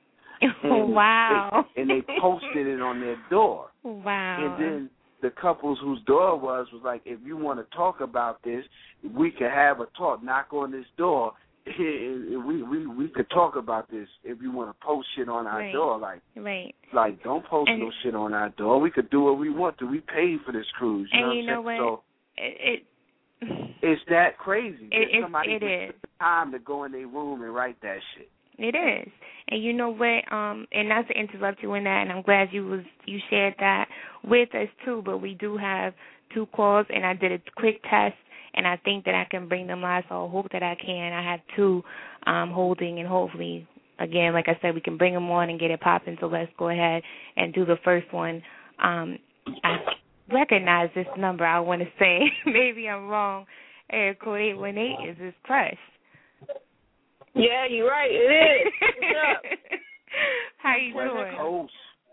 Oh, and wow. They, and they posted it on their door. Wow. And then the couples whose door was was like, if you want to talk about this, we can have a talk. Knock on this door, we we we could talk about this if you want to post shit on our right. door, like right. like don't post and, no shit on our door. We could do what we want to. We paid for this cruise. You and know you know what? what? So it, it it's that crazy. It, it, somebody it is. took the time to go in their room and write that shit. It is. And you know what, um, and not to interrupt you in that, and I'm glad you was you shared that with us too, but we do have two calls, and I did a quick test, and I think that I can bring them live, so I hope that I can. I have two um, holding, and hopefully, again, like I said, we can bring them on and get it popping, so let's go ahead and do the first one. Um, I recognize this number, I want to say. Maybe I'm wrong. Area code eight one eight is this Crush. Yeah, you're right. It is. What's up? How you doing?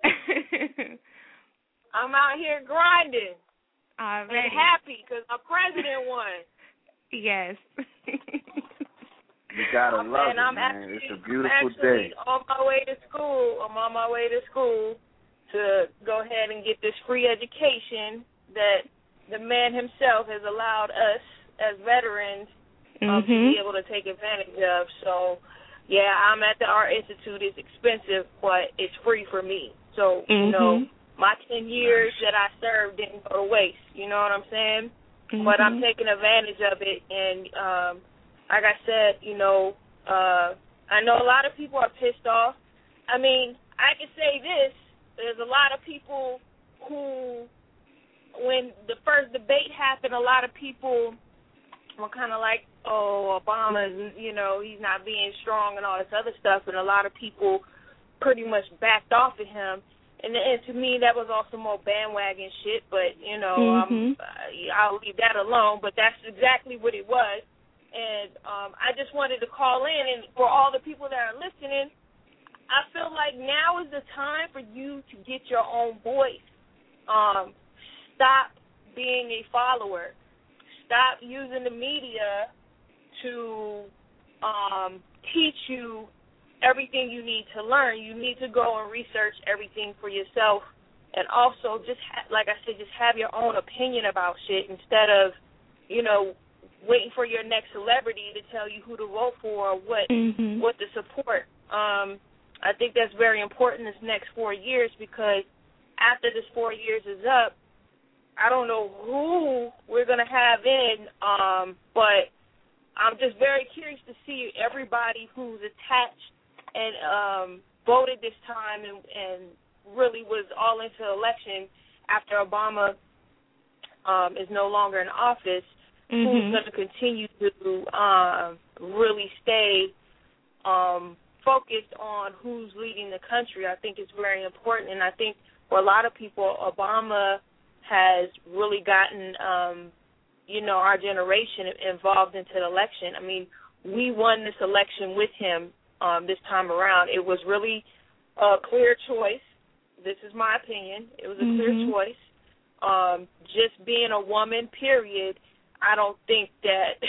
I'm out here grinding Already. and happy because our president won. Yes. You gotta I'm, love and it, I'm man. Actually, it's a beautiful I'm actually day. on my way to school. I'm on my way to school to go ahead and get this free education that the man himself has allowed us as veterans Um, mm-hmm. to be able to take advantage of. So, yeah, I'm at the Art Institute. It's expensive, but it's free for me. So, mm-hmm. you know, my ten years that I served didn't go to waste. You know what I'm saying? Mm-hmm. But I'm taking advantage of it. And um, like I said, you know, uh, I know a lot of people are pissed off. I mean, I can say this. There's a lot of people who, when the first debate happened, a lot of people were kind of like, oh, Obama, you know, he's not being strong and all this other stuff, and a lot of people pretty much backed off of him. And, and to me, that was also more bandwagon shit, but, you know, mm-hmm. um, I'll leave that alone, but that's exactly what it was. And um, I just wanted to call in, and for all the people that are listening, I feel like now is the time for you to get your own voice. Um, stop being a follower. Stop using the media to um, teach you everything you need to learn. You need to go and research everything for yourself, and also just ha- like I said, just have your own opinion about shit instead of, you know, waiting for your next celebrity to tell you who to vote for or what mm-hmm. what to support. Um, I think that's very important this next four years because after this four years is up, I don't know who we're going to have in, um, but I'm just very curious to see everybody who's attached and um, voted this time and, and really was all into the election after Obama um, is no longer in office, mm-hmm. who's going to continue to um, really stay um, focused on who's leading the country. I think it's very important, and I think for a lot of people, Obama has really gotten, um, you know, our generation involved into the election. I mean, we won this election with him um, this time around. It was really a clear choice. This is my opinion. It was a mm-hmm. clear choice. Um, just being a woman, period, I don't think that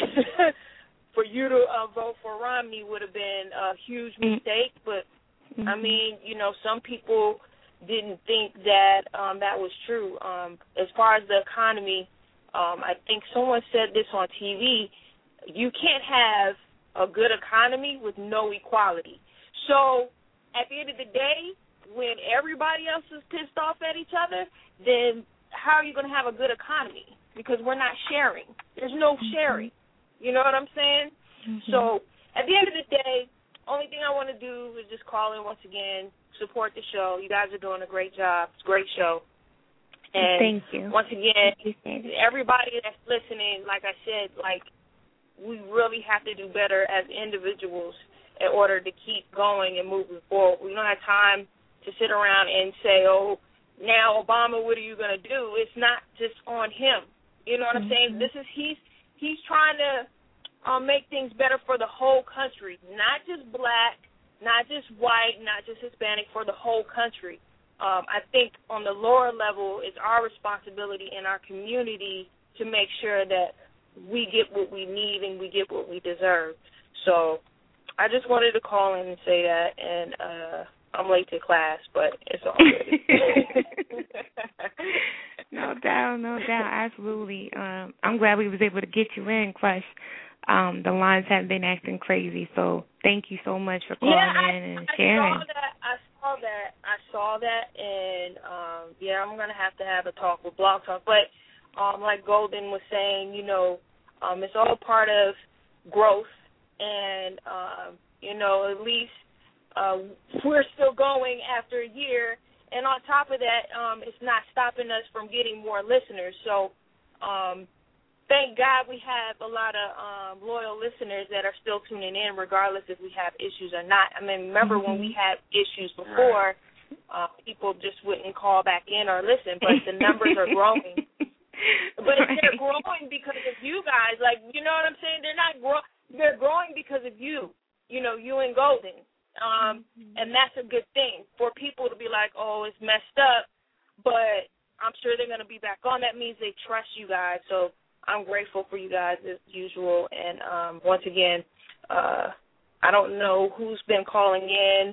for you to uh, vote for Romney would have been a huge mistake. But, mm-hmm. I mean, you know, some people didn't think that um, that was true. Um, as far as the economy, um, I think someone said this on T V, you can't have a good economy with no equality. So at the end of the day, when everybody else is pissed off at each other, then how are you going to have a good economy? Because we're not sharing. There's no sharing. You know what I'm saying? Mm-hmm. So at the end of the day, only thing I want to do is just call in once again, support the show. You guys are doing a great job. It's a great show. And thank you. Once again, everybody that's listening, like I said, like we really have to do better as individuals in order to keep going and moving forward. We don't have time to sit around and say, oh, now Obama, what are you going to do? It's not just on him. You know what mm-hmm. I'm saying? This is he's he's trying to um, make things better for the whole country, not just black, not just white, not just Hispanic, for the whole country. Um, I think on the lower level, it's our responsibility in our community to make sure that we get what we need and we get what we deserve. So I just wanted to call in and say that, and uh, I'm late to class, but it's all good. No doubt, no doubt, absolutely. Um, I'm glad we was able to get you in, Crush. um, the lines have been acting crazy. So thank you so much for calling yeah, I, in and I sharing. Saw that. I saw that. I saw that, and um, yeah, I'm gonna have to have a talk with Blog Talk. But um, like Golden was saying, you know, um, it's all part of growth, and um, you know, at least uh, we're still going after a year. And on top of that, um, it's not stopping us from getting more listeners. So um, thank God we have a lot of um, loyal listeners that are still tuning in regardless if we have issues or not. I mean, remember mm-hmm. when we had issues before, uh, people just wouldn't call back in or listen, but the numbers are growing. But right. they're growing because of you guys. Like, you know what I'm saying? They're not grow- They're growing because of you, you know, you and Golden. Um, and that's a good thing for people to be like, oh, it's messed up, but I'm sure they're going to be back on. That means they trust you guys. So I'm grateful for you guys as usual. And um, once again, uh, I don't know who's been calling in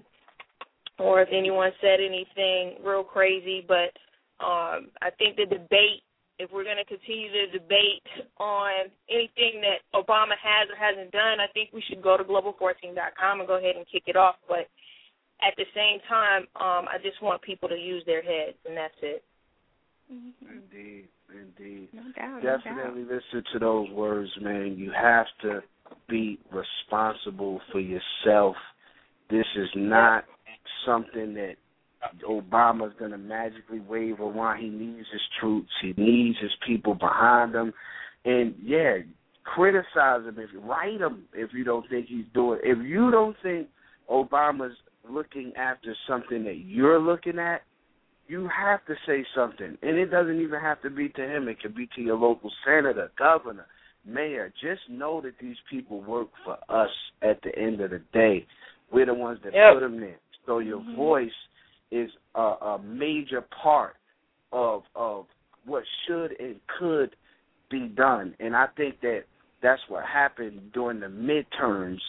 or if anyone said anything real crazy, but um, I think the debate, if we're going to continue to debate on anything that Obama has or hasn't done, I think we should go to global fourteen dot com and go ahead and kick it off. But at the same time, um, I just want people to use their heads, and that's it. Mm-hmm. Indeed, indeed. No doubt, Definitely no doubt. listen to those words, man. You have to be responsible for yourself. This is not something that Obama's going to magically wave around. He needs his troops. He needs his people behind him. And, yeah, criticize him. If, write him if you don't think he's doing it. If you don't think Obama's looking after something that you're looking at, you have to say something. And it doesn't even have to be to him. It could be to your local senator, governor, mayor. Just know that these people work for us at the end of the day. We're the ones that yep. put them there. So your mm-hmm. voice is a, a major part of of what should and could be done. And I think that that's what happened during the midterms.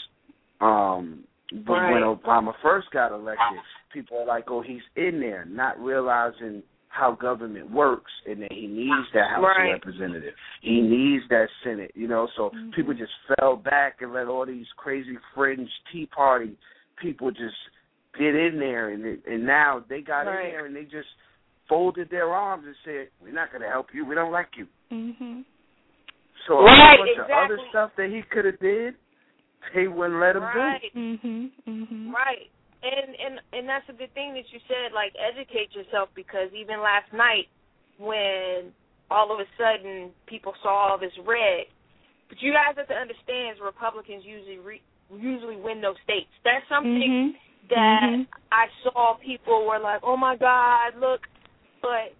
Um, but right. when Obama first got elected, people are like, oh, he's in there, not realizing how government works and that he needs that House right. of Representatives. He needs that Senate, you know. So mm-hmm. people just fell back and let all these crazy fringe Tea Party people just get in there, and it, and now they got right. in there and they just folded their arms and said, we're not going to help you. We don't like you. Mm-hmm. So a right, bunch exactly. of other stuff that he could have did, they wouldn't let him right. do. Mm-hmm. Mm-hmm. Right. And, and and that's a good thing that you said, like, educate yourself, because even last night when all of a sudden people saw all this red, but you guys have to understand, Republicans usually re, usually win those states. That's something mm-hmm. that mm-hmm. I saw people were like, oh, my God, look. But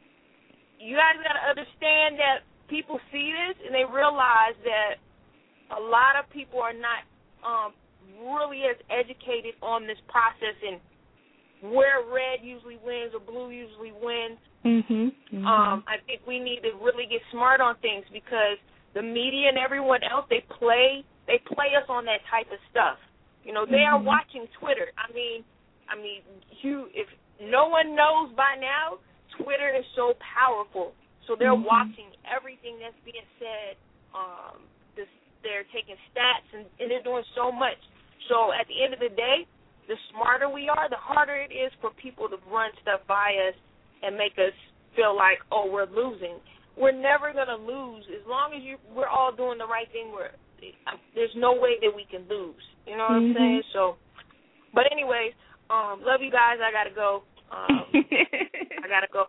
you guys got to understand that people see this and they realize that a lot of people are not um, really as educated on this process and where red usually wins or blue usually wins. Mm-hmm. Mm-hmm. Um, I think we need to really get smart on things, because the media and everyone else, they play they play us on that type of stuff. You know, they mm-hmm. are watching Twitter. I mean, I mean, you if no one knows by now, Twitter is so powerful. So they're mm-hmm. watching everything that's being said. Um, this, they're taking stats, and, and they're doing so much. So at the end of the day, the smarter we are, the harder it is for people to run stuff by us and make us feel like, oh, we're losing. We're never going to lose. As long as you, we're all doing the right thing, we're, there's no way that we can lose. You know what mm-hmm. I'm saying? So, but anyways, um, love you guys. I got to go. Um, I got to go.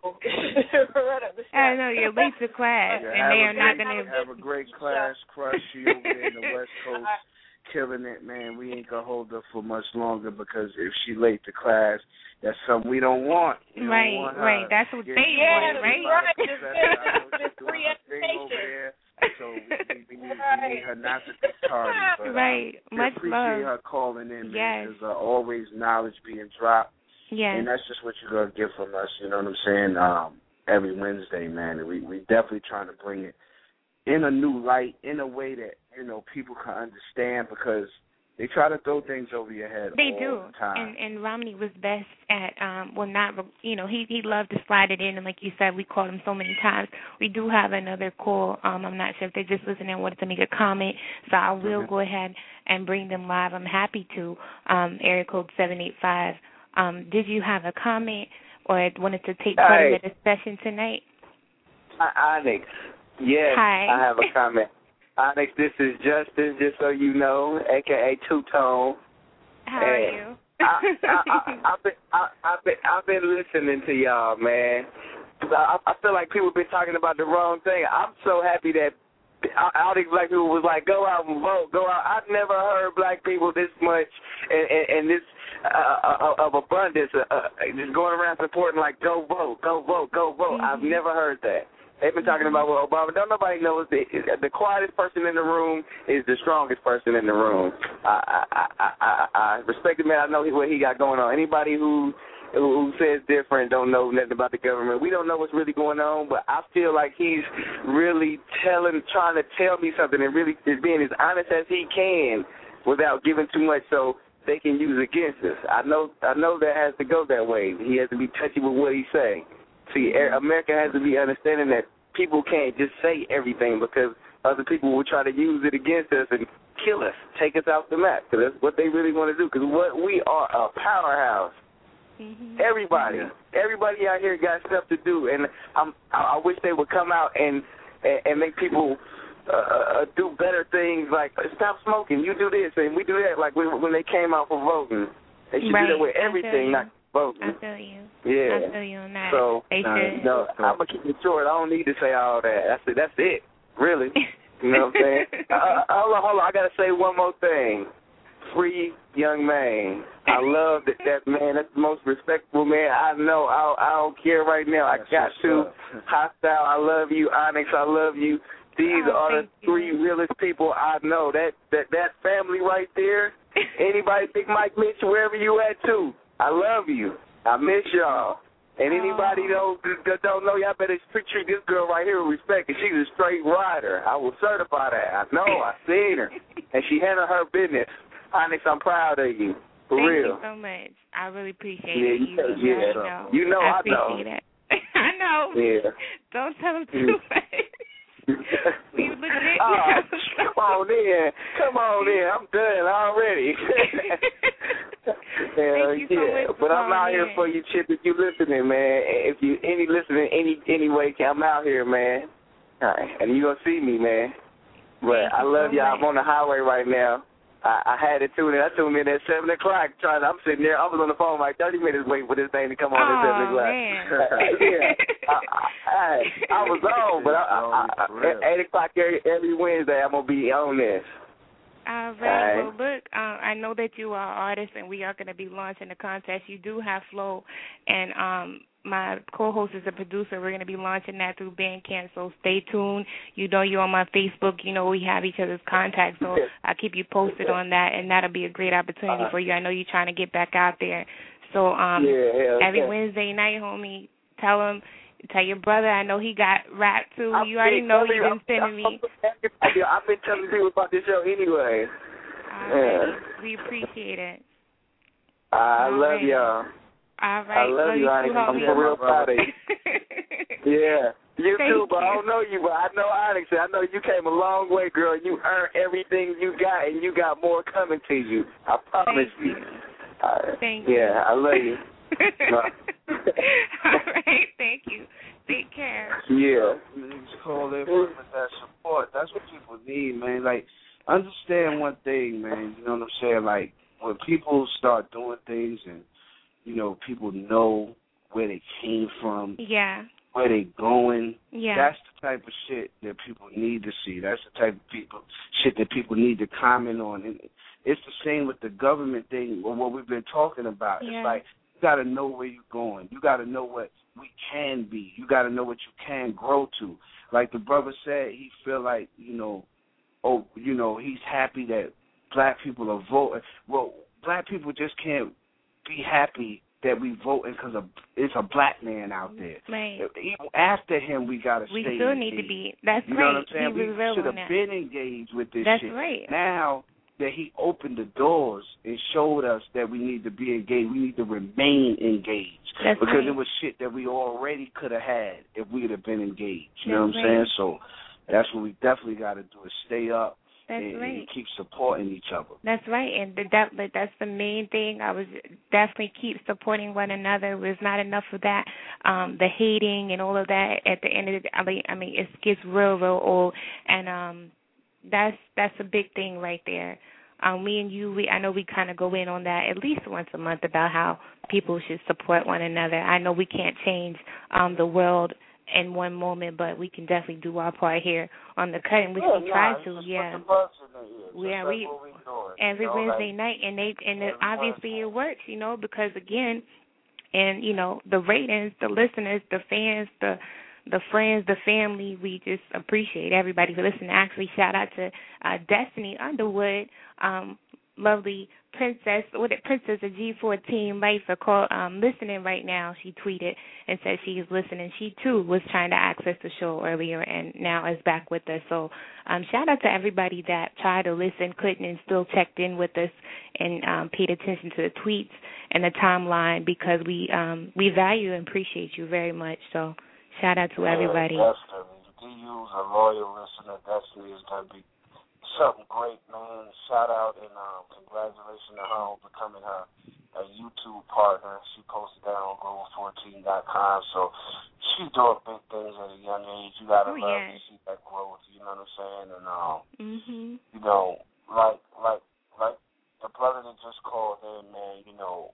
I know, you're late to class, yeah, and they are not going to have a great class. Crush you over there in the West Coast. Killing it, man. We ain't gonna hold her for much longer, because if she late to class, that's something we don't want. We don't right, want right. That's what they yeah, want, right? Right. Just free education. So we, we, need, we need her not to be tardy. But, right. um, Much appreciate love. her calling in, man. Yes. Because uh, always knowledge being dropped. Yes. And that's just what you're gonna get from us. You know what I'm saying? Um, every Wednesday, man. And we we definitely trying to bring it in a new light, in a way that, you know, people can understand, because They try to throw things over your head. They all do, the time. and and Romney was best at um, well, not you know he he loved to slide it in, and like you said, we called him so many times. We do have another call. Um, I'm not sure if they're just listening and wanted to make a comment, so I will mm-hmm. go ahead and bring them live. I'm happy to. Um, area code seven eight five. Um, did you have a comment or wanted to take part Hi. of the discussion tonight? Hi, Onyx. Yes, Hi. I have a comment. Onyx, this is Justin, just so you know, a k a. Two Tone. How are you? I, I, I, I've, been, I, I've, been, I've been listening to y'all, man. I, I feel like people have been talking about the wrong thing. I'm so happy that all these black people was like, go out and vote, go out. I've never heard black people this much and, and, and this uh, of abundance, uh, uh, just going around supporting like, go vote, go vote, go vote. Mm-hmm. I've never heard that. They've been talking about well, Obama. Don't nobody knows the, the quietest person in the room is the strongest person in the room. I I I, I, I respect the man. I know what he got going on. Anybody who who says different don't know nothing about the government. We don't know what's really going on, but I feel like he's really telling, trying to tell me something, and really is being as honest as he can without giving too much so they can use it against us. I know I know that has to go that way. He has to be touchy with what he's saying. See, America has to be understanding that people can't just say everything because other people will try to use it against us and kill us, take us off the map, because that's what they really want to do. Because what we are a powerhouse. Mm-hmm. Everybody, yeah. everybody out here got stuff to do, and I'm, I, I wish they would come out and and, and make people uh, uh, do better things. Like stop smoking, you do this, and we do that. Like when, when they came out for voting, they should right. do that with everything, not voting. I feel you. Yeah. I feel you on that. So, they uh, should. no, I'm going to keep it short. I don't need to say all that. That's it. That's it, really. You know what I'm saying? uh, hold on, hold on. I got to say one more thing. Free Young Man. I love that, that man. That's the most respectful man I know. I, I don't care right now. I That's got to. Up. Hostile, I love you. Onyx, I love you. These oh, are the three you. realest people I know. That that that family right there. Anybody, Big Mike Mitch, wherever you at too. I love you. I miss y'all. And anybody oh. don't, that don't know, y'all better treat this girl right here with respect, because she's a straight rider. I will certify that. I know. I seen her. And she handled her business. Onyx, I'm proud of you. For Thank real. Thank you so much. I really appreciate yeah, it. You, you, yeah, know. You know I, I know. appreciate it. I know. Yeah. Don't tell them too much. We legit. Oh, come on in. Come on in. I'm done already. Hell Thank you so yeah. much But I'm out in. here for you, Chip, if you listening, man. If you any listening any anyway, I'm out here, man. All right. And you gonna see me, man. But Thank I love so y'all. much. I'm on the highway right now. I, I had to tune in. I tuned in at seven o'clock. Trying, I'm sitting there. I was on the phone like thirty minutes waiting for this thing to come on oh, at seven o'clock. Man. yeah, I, I, I, I was on, but I, I, I, at eight o'clock every, every Wednesday, I'm gonna be on this. All right. Well, look, uh, I know that you are artists, and we are going to be launching the contest. You do have flow, and um, my co-host is a producer. We're going to be launching that through Bandcamp, so stay tuned. You know you're on my Facebook. You know we have each other's contacts, so I'll keep you posted on that, and that'll be a great opportunity uh-huh. for you. I know you're trying to get back out there. So um, yeah, yeah, every yeah. Wednesday night, homie, tell him. Tell your brother, I know he got rap too. I'm you already know you've been sending me. I've been telling people about this show anyway. All right. We appreciate it. I All love right. y'all. All right. I love, love you, Onyx. I'm for real proud of you. Yeah. You Thank too, but you. I don't know you, but I know Onyx. I know you came a long way, girl. You earned everything you got, and you got more coming to you. I promise Thank you. you. Uh, Thank yeah, you. I love you. All right, thank you. Take care. Yeah. Niggas call in with that support. That's what people need, man. Like, understand one thing, man. You know what I'm saying? Like, when people start doing things and, you know, people know where they came from, yeah, where they going, yeah, that's the type of shit that people need to see. That's the type of people shit that people need to comment on. And it's the same with the government thing, or what we've been talking about. Yeah. It's like, you got to know where you're going. You got to know what we can be. You got to know what you can grow to. Like the brother said, he feel like, you know, oh, you know, he's happy that black people are voting. Well, black people just can't be happy that we voting because it's a black man out there. Right. Even after him, we got to stay We still engaged. need to be. That's you right. know what I'm saying? He we was real should have on that. been engaged with this That's shit. right. Now, that he opened the doors and showed us that we need to be engaged. We need to remain engaged. That's because right. it was shit that we already could have had if we would have been engaged. You That's know what I'm right. saying? So that's what we definitely got to do is stay up That's and, right. and keep supporting each other. That's right, and the, that but that's the main thing. I was definitely keep supporting one another. There's not enough of that, um, the hating and all of that. At the end of the day, I mean, I mean, it gets real, real old, and um, that's that's a big thing right there. Um, me and you, we I know we kind of go in on that at least once a month about how people should support one another. I know we can't change um, the world in one moment, but we can definitely do our part here on the cut, and we yeah, can try nah, to. just Yeah, put the bugs in the ear, yeah, like we, what we doing, every you know, Wednesday like, night, and they and it, obviously Wednesday. it works, you know, because again, and you know the ratings, the listeners, the fans, the the friends, the family, we just appreciate everybody for listening. Actually, shout out to uh, Destiny Underwood, um, lovely princess, what it, Princess of G fourteen Life, are call, um, listening right now. She tweeted and said she is listening. She, too, was trying to access the show earlier and now is back with us. So um, shout out to everybody that tried to listen, couldn't, and still checked in with us and um, paid attention to the tweets and the timeline because we um, we value and appreciate you very much. So shout out to yeah, everybody. Definitely. D U's a loyal listener. Definitely is going to be something great, man. Shout out and um, congratulations to her on becoming her a YouTube partner. She posted that on global fourteen dot com. So she's doing big things at a young age. You got to oh, love yes. to see that growth, you know what I'm saying? And, um, mm-hmm. you know, like, like, like the brother that just called in, man, you know,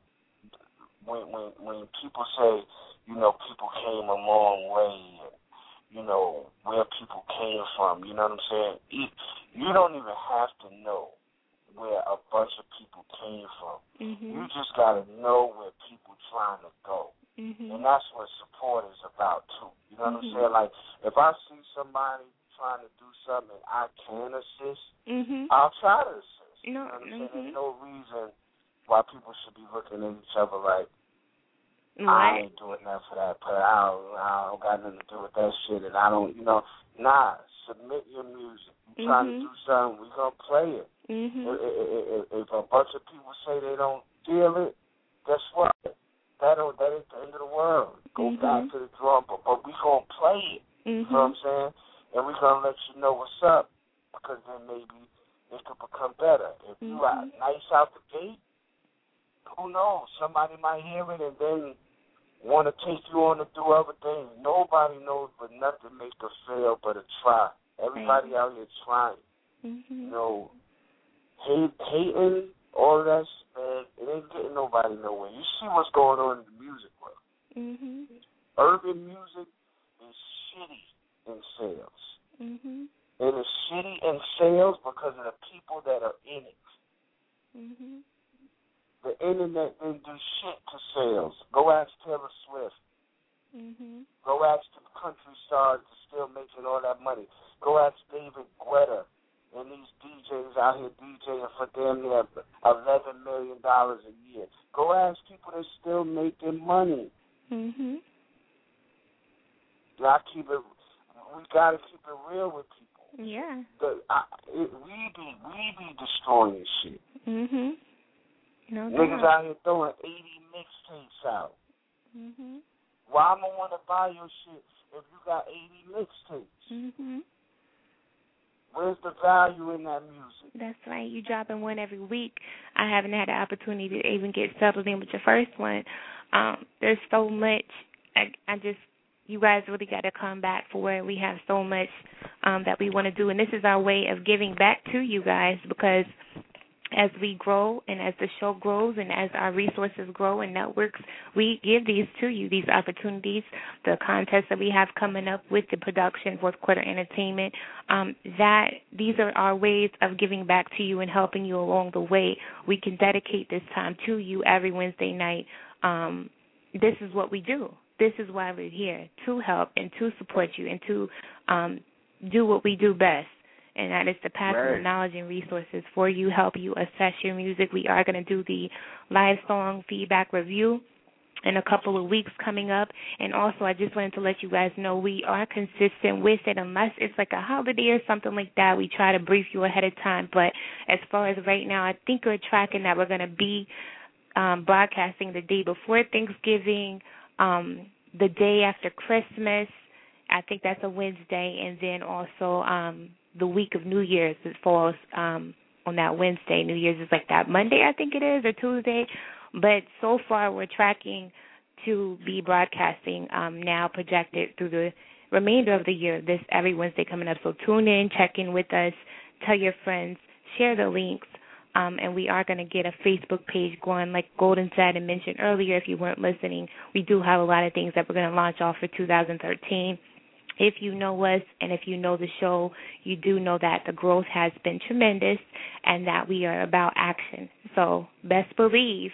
when, when, when people say, you know, people came a long way, and, you know, where people came from, you know what I'm saying? You, you don't even have to know where a bunch of people came from. Mm-hmm. You just got to know where people trying to go. Mm-hmm. And that's what support is about, too. You know what mm-hmm. I'm saying? Like, if I see somebody trying to do something and I can assist, mm-hmm. I'll try to assist. No, you know what I'm saying? mm-hmm. There's no reason why people should be looking at each other like, What? I ain't doing that for that, but I don't, I don't got nothing to do with that shit, and I don't, you know, nah, submit your music. You trying mm-hmm. to do something, we going to play it. Mm-hmm. If, if, if a bunch of people say they don't feel it, guess what? That, don't, that ain't the end of the world. Go mm-hmm. back to the drum board, but we going to play it. Mm-hmm. You know what I'm saying? And we going to let you know what's up, because then maybe it could become better. If mm-hmm. you are nice out the gate, who knows? Somebody might hear it and then want to take you on to do other things. Nobody knows but nothing make a fail but a try. Everybody right. out here trying. Mm-hmm. You know, hate, hating, all of that, man, it ain't getting nobody nowhere. You see what's going on in the music world. Mm-hmm. Urban music is shitty in sales. Mm-hmm. It is shitty in sales because of the people that are in it. Mm-hmm. The internet didn't do shit to sales. Go ask Taylor Swift. Mm-hmm. Go ask the country stars that's still making all that money. Go ask David Guetta and these D Js out here DJing for damn near eleven million dollars a year. Go ask people that's still making money. Mm-hmm. I keep it. We gotta keep it real with people. Yeah. The, I, it, we be we be destroying shit. Mm-hmm. No Niggas doubt. out here throwing eighty mixtapes out. Mm-hmm. Why I'ma want to buy your shit if you got eighty mixtapes? Mm-hmm. Where's the value in that music? That's right. You dropping one every week. I haven't had the opportunity to even get settled in with your first one. Um, there's so much. I, I just, you guys really got to come back for where we have so much um, that we want to do. And this is our way of giving back to you guys because as we grow and as the show grows and as our resources grow and networks, we give these to you, these opportunities, the contests that we have coming up with the production, Fourth Quarter Entertainment, um, that these are our ways of giving back to you and helping you along the way. We can dedicate this time to you every Wednesday night. Um, this is what we do. This is why we're here, to help and to support you and to um, do what we do best. And that is to pass right. on knowledge and resources for you, help you assess your music. We are going to do the live song feedback review in a couple of weeks coming up. And also, I just wanted to let you guys know we are consistent with it. Unless it's like a holiday or something like that, we try to brief you ahead of time. But as far as right now, I think we're tracking that we're going to be um, broadcasting the day before Thanksgiving, um, the day after Christmas. I think that's a Wednesday. And then also um, the week of New Year's, it falls um, on that Wednesday. New Year's is like that Monday, I think it is, or Tuesday. But so far, we're tracking to be broadcasting um, now, projected through the remainder of the year, this every Wednesday coming up. So tune in, check in with us, tell your friends, share the links, um, and we are going to get a Facebook page going. Like Golden said and mentioned earlier, if you weren't listening, we do have a lot of things that we're going to launch off for two thousand thirteen. If you know us and if you know the show, you do know that the growth has been tremendous and that we are about action. So best believe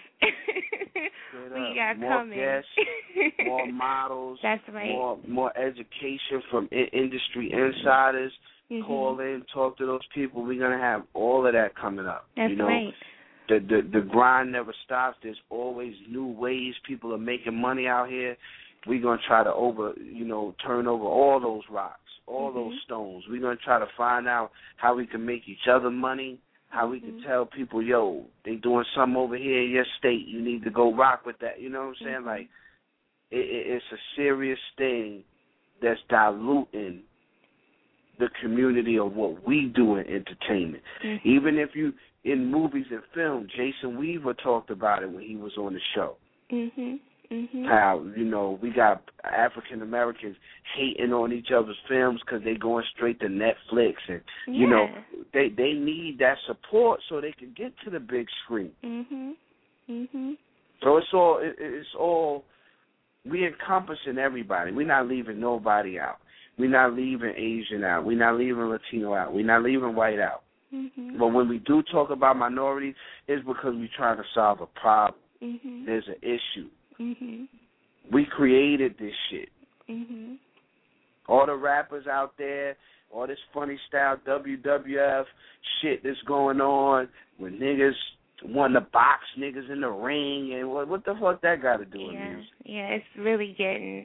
we are more coming. Guests, more models. That's right. More, more education from I- industry insiders. Mm-hmm. Call in, talk to those people. We're going to have all of that coming up. That's you know? right. The, the, the grind never stops. There's always new ways people are making money out here. We're going to try to over, you know, turn over all those rocks, all mm-hmm. those stones. We're going to try to find out how we can make each other money, how we can mm-hmm. tell people, yo, they doing something over here in your state. You need to go rock with that. You know what I'm saying? Mm-hmm. Like, it, it, it's a serious thing that's diluting the community of what we do in entertainment. Mm-hmm. Even if you, in movies and film, Jason Weaver talked about it when he was on the show. Mm-hmm. Mm-hmm. How, you know, we got African Americans hating on each other's films because they going straight to Netflix, and yeah. you know they they need that support so they can get to the big screen. Mhm. Mhm. So it's all it, it's all we encompassing everybody. We're not leaving nobody out. We're not leaving Asian out. We're not leaving Latino out. We're not leaving white out. Mm-hmm. But when we do talk about minorities, it's because we're trying to solve a problem. Mm-hmm. There's an issue. Mhm. We created this shit. Mhm. All the rappers out there, all this funny style W W F shit that's going on, when niggas want to box niggas in the ring, and what, what the fuck that got to do with yeah. music? Yeah, it's really getting.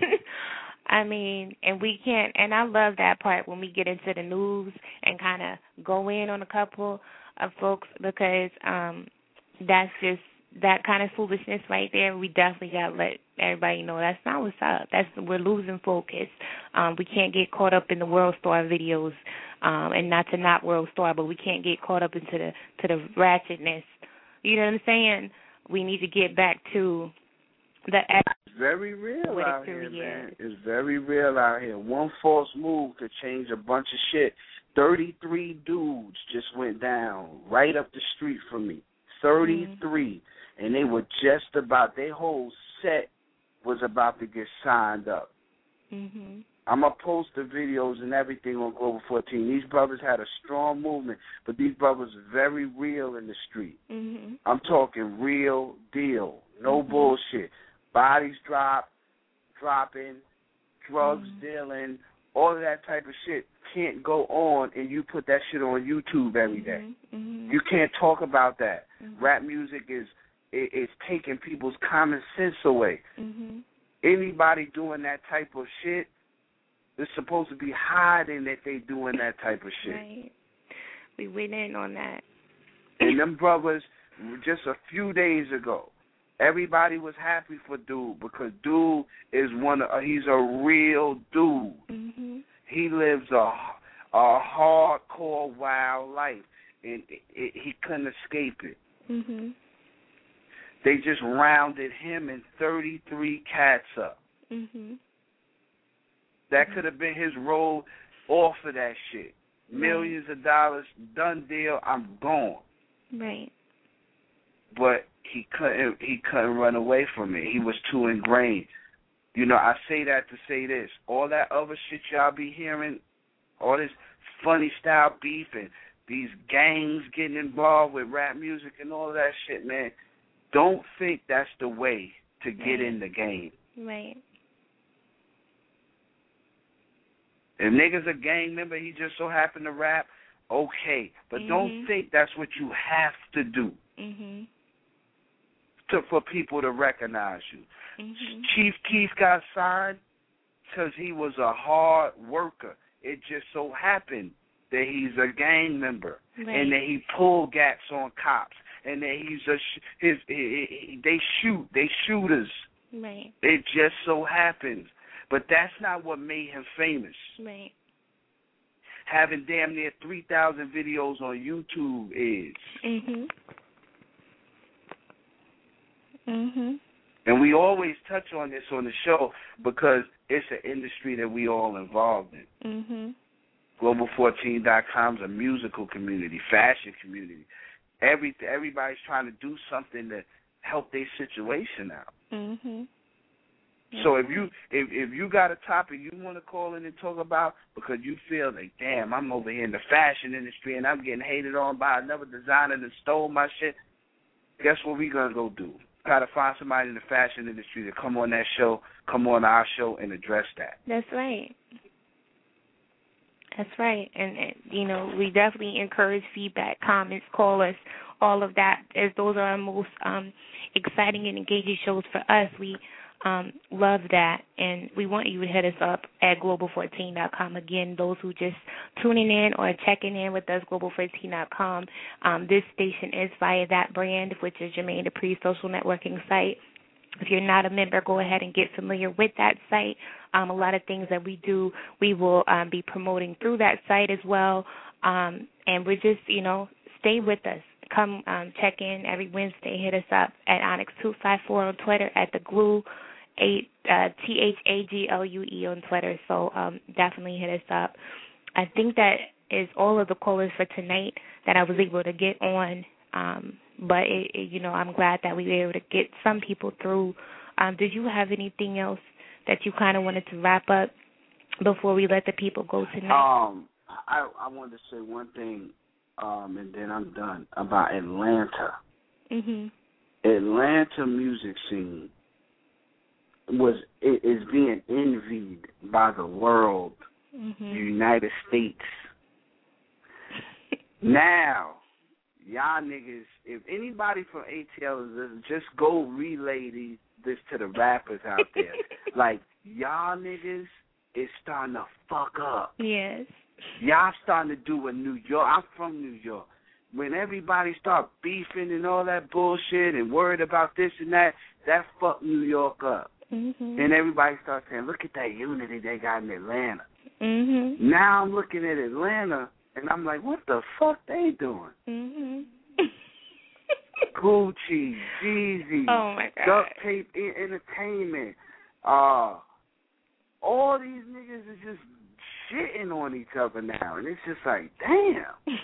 I mean, and we can't. And I love that part when we get into the news and kind of go in on a couple of folks because um, that's just. That kind of foolishness right there, we definitely got to let everybody know that's not what's up. That's we're losing focus. Um, we can't get caught up in the World Star videos, um, and not to not World Star, but we can't get caught up into the to the ratchetness. You know what I'm saying? We need to get back to the. It's very real out here, man. It's very real out here. One false move could change a bunch of shit. thirty-three dudes just went down right up the street from me. thirty-three. Mm-hmm. And they were just about, their whole set was about to get signed up. Mm-hmm. I'm going to post the videos and everything on Global fourteen. These brothers had a strong movement, but these brothers are very real in the street. Mm-hmm. I'm talking real deal. No mm-hmm. bullshit. Bodies drop, dropping, drugs mm-hmm. dealing, all of that type of shit can't go on, and you put that shit on YouTube every day. Mm-hmm. You can't talk about that. Mm-hmm. Rap music is it, it's taking people's common sense away. Mm-hmm. Anybody doing that type of shit is supposed to be hiding that they doing that type of shit. Right. We went in on that. And them brothers, just a few days ago, everybody was happy for Dude because Dude is one of, he's a real dude. Mm-hmm. He lives a, a hardcore wild life, and it, it, he couldn't escape it. Mm-hmm. They just rounded him and thirty-three cats up. Mm-hmm. That could have been his role off of that shit. Millions right. of dollars, done deal, I'm gone. Right. But he couldn't he couldn't run away from it. He was too ingrained. You know, I say that to say this. All that other shit y'all be hearing, all this funny style beef and these gangs getting involved with rap music and all that shit, man, don't think that's the way to get right. in the game. Right. If nigga's a gang member, he just so happened to rap, okay. But mm-hmm. don't think that's what you have to do. Mm-hmm. to for people to recognize you. Mm-hmm. Chief Keef got signed because he was a hard worker. It just so happened that he's a gang member, right. and that he pulled gats on cops, and that he's a his, his, his they shoot they shooters. Right. It just so happens, but that's not what made him famous. Right. Having damn near three thousand videos on YouTube is. Mhm. Mhm. And we always touch on this on the show because it's an industry that we all involved in. Mhm. Global fourteen dot com is a musical community, fashion community. Every everybody's trying to do something to help their situation out. Mhm. So if you if if you got a topic you want to call in and talk about because you feel like, damn, I'm over here in the fashion industry and I'm getting hated on by another designer that stole my shit, guess what we gonna go do? Got to find somebody in the fashion industry to come on that show, come on our show and address that. That's right. That's right. And, and, you know, we definitely encourage feedback, comments, call us, all of that, as those are our most um, exciting and engaging shows for us. We um, love that, and we want you to hit us up at global fourteen dot com. Again, those who just tuning in or checking in with us, global fourteen dot com. Um, this station is via that brand, which is Jermaine Dupri social networking site. If you're not a member, go ahead and get familiar with that site. Um, a lot of things that we do, we will um, be promoting through that site as well. Um, and we're just, you know, stay with us. Come um, check in every Wednesday. Hit us up at Onyx two five four on Twitter, at the Glue, eight, uh, T H A G L U E on Twitter. So um, definitely hit us up. I think that is all of the callers for tonight that I was able to get on. Um, but, it, it, you know, I'm glad that we were able to get some people through. Um, did you have anything else that you kind of wanted to wrap up before we let the people go tonight? Um, I, I wanted to say one thing, um, and then I'm done, about Atlanta. Mhm. Atlanta music scene was is being envied by the world, Mhm. the United States. Now, y'all niggas, if anybody from A T L is listening, just go relay these, this to the rappers out there. Like, y'all niggas is starting to fuck up. Yes. Y'all starting to do what New York, I'm from New York. When everybody start beefing and all that bullshit and worried about this and that, that fucked New York up. Mhm. And everybody starts saying, look at that unity they got in Atlanta. Mhm. Now I'm looking at Atlanta, and I'm like, what the fuck they doing? Mhm. Gucci, Jeezy, Oh my God. Duct Tape Entertainment, uh, all these niggas is just shitting on each other now, and it's just like, damn.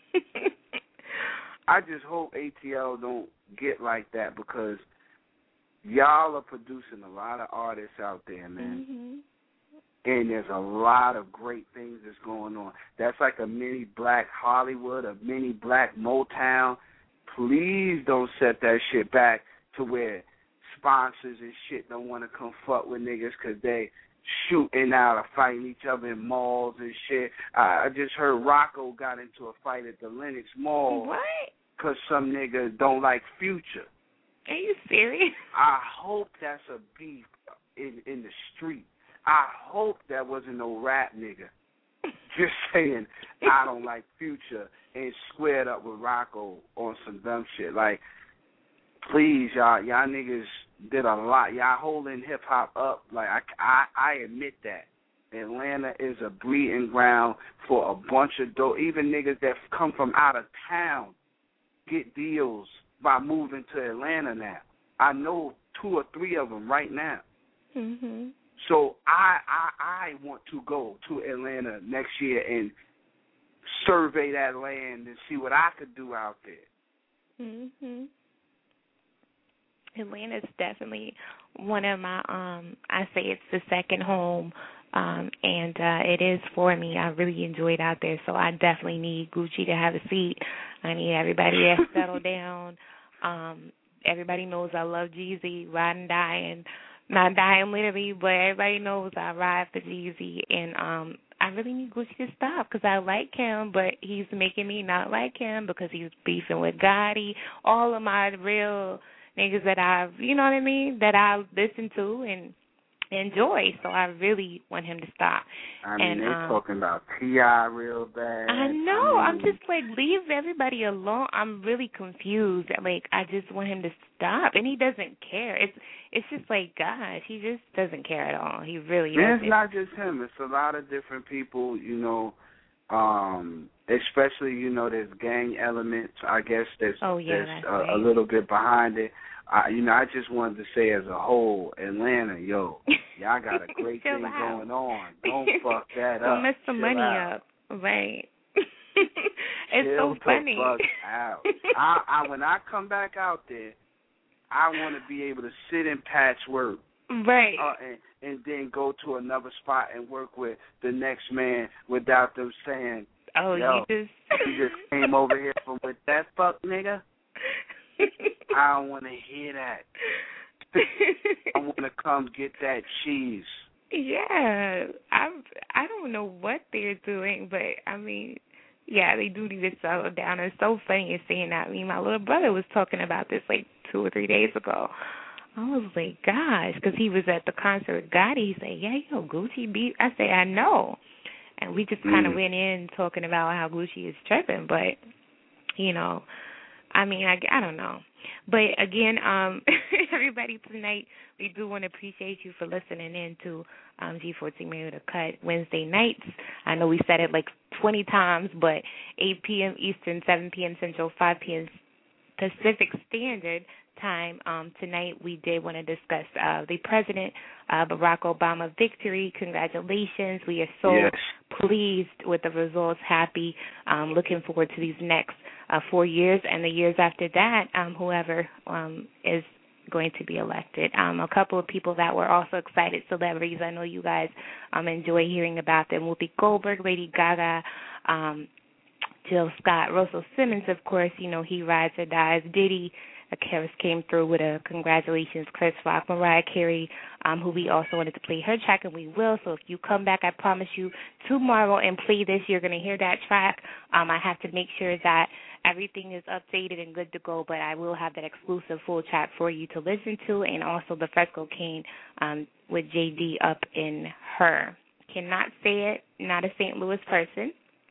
I just hope A T L don't get like that because y'all are producing a lot of artists out there, man. Mhm. And there's a lot of great things that's going on. That's like a mini black Hollywood, a mini black Motown. Please don't set that shit back to where sponsors and shit don't want to come fuck with niggas because they shooting out or fighting each other in malls and shit. I, I just heard Rocco got into a fight at the Lenox Mall What? because some niggas don't like Future. Are you serious? I hope that's a beef in, in the street. I hope that wasn't no rap nigga just saying I don't like Future and squared up with Rocco on some dumb shit. Like, please, y'all, y'all niggas did a lot. Y'all holding hip hop up. Like, I, I, I admit that. Atlanta is a breeding ground for a bunch of dope. Even niggas that come from out of town get deals by moving to Atlanta now. I know two or three of them right now. Mhm. So I, I I want to go to Atlanta next year and survey that land and see what I could do out there. Mhm. Atlanta's definitely one of my um I say it's the second home. Um, and uh, it is for me. I really enjoyed out there, so I definitely need Gucci to have a seat. I need everybody to settle down. Um, everybody knows I love Jeezy, ride and die, and not dying literally, but everybody knows I ride for Jeezy, and um, I really need Gucci to stop because I like him, but he's making me not like him because he's beefing with Gotti. All of my real niggas that I, you know what I mean, that I listen to and enjoy. So I really want him to stop. I mean, and, they um, talking about T I real bad. I know. I I'm mean, just like, leave everybody alone. I'm really confused. Like, I just want him to stop, and he doesn't care. It's it's just like, gosh, he just doesn't care at all. He really man, doesn't. it's not just him. It's a lot of different people, you know, um, especially, you know, there's gang elements. I guess there's, oh, yeah, there's that's a, right. a little bit behind it. I, you know, I just wanted to say as a whole, Atlanta, yo, y'all got a great thing out. going on. Don't fuck that Don't up. mess the Chill money out. up. Right. It's Chill so funny. The fuck out. I, I, when I come back out there, I want to be able to sit in patchwork. Right. Uh, and, and then go to another spot and work with the next man without them saying, oh, yo, you just... you just came over here from with that fuck nigga? I don't want to hear that. I want to come get that cheese. Yeah, I I don't know what they're doing, but I mean, yeah, they do need to settle down. It's so funny you're saying that. I mean, my little brother was talking about this like two or three days ago. I was like, gosh, because he was at the concert with Gotti. He said, yeah, yo, Gucci beat. I said, I know. And we just kind of mm. went in talking about how Gucci is tripping, but, you know, I mean, I, I don't know. But, again, um, everybody tonight, we do want to appreciate you for listening in to um, G fourteen Radio The Cut Wednesday nights. I know we said it like twenty times, but eight p.m. Eastern, seven p.m. Central, five p.m. Pacific Standard Time. Um, tonight we did want to discuss uh, the President uh, Barack Obama victory. Congratulations. We are so yes. pleased with the results, happy, um, looking forward to these next uh, four years and the years after that, um, whoever um, is going to be elected. Um, a couple of people that were also excited, celebrities, I know you guys um, enjoy hearing about them. Whoopi Goldberg, Lady Gaga, um, Jill Scott, Russell Simmons, of course, you know, he rides or dies. Diddy, Karis came through with a congratulations, Chris Rock, Mariah Carey, um, who we also wanted to play her track, and we will. So if you come back, I promise you, tomorrow and play this, you're going to hear that track. Um, I have to make sure that everything is updated and good to go, but I will have that exclusive full track for you to listen to, and also the Fresco Cane um, with J D up in her. Cannot say it, not a Saint Louis person.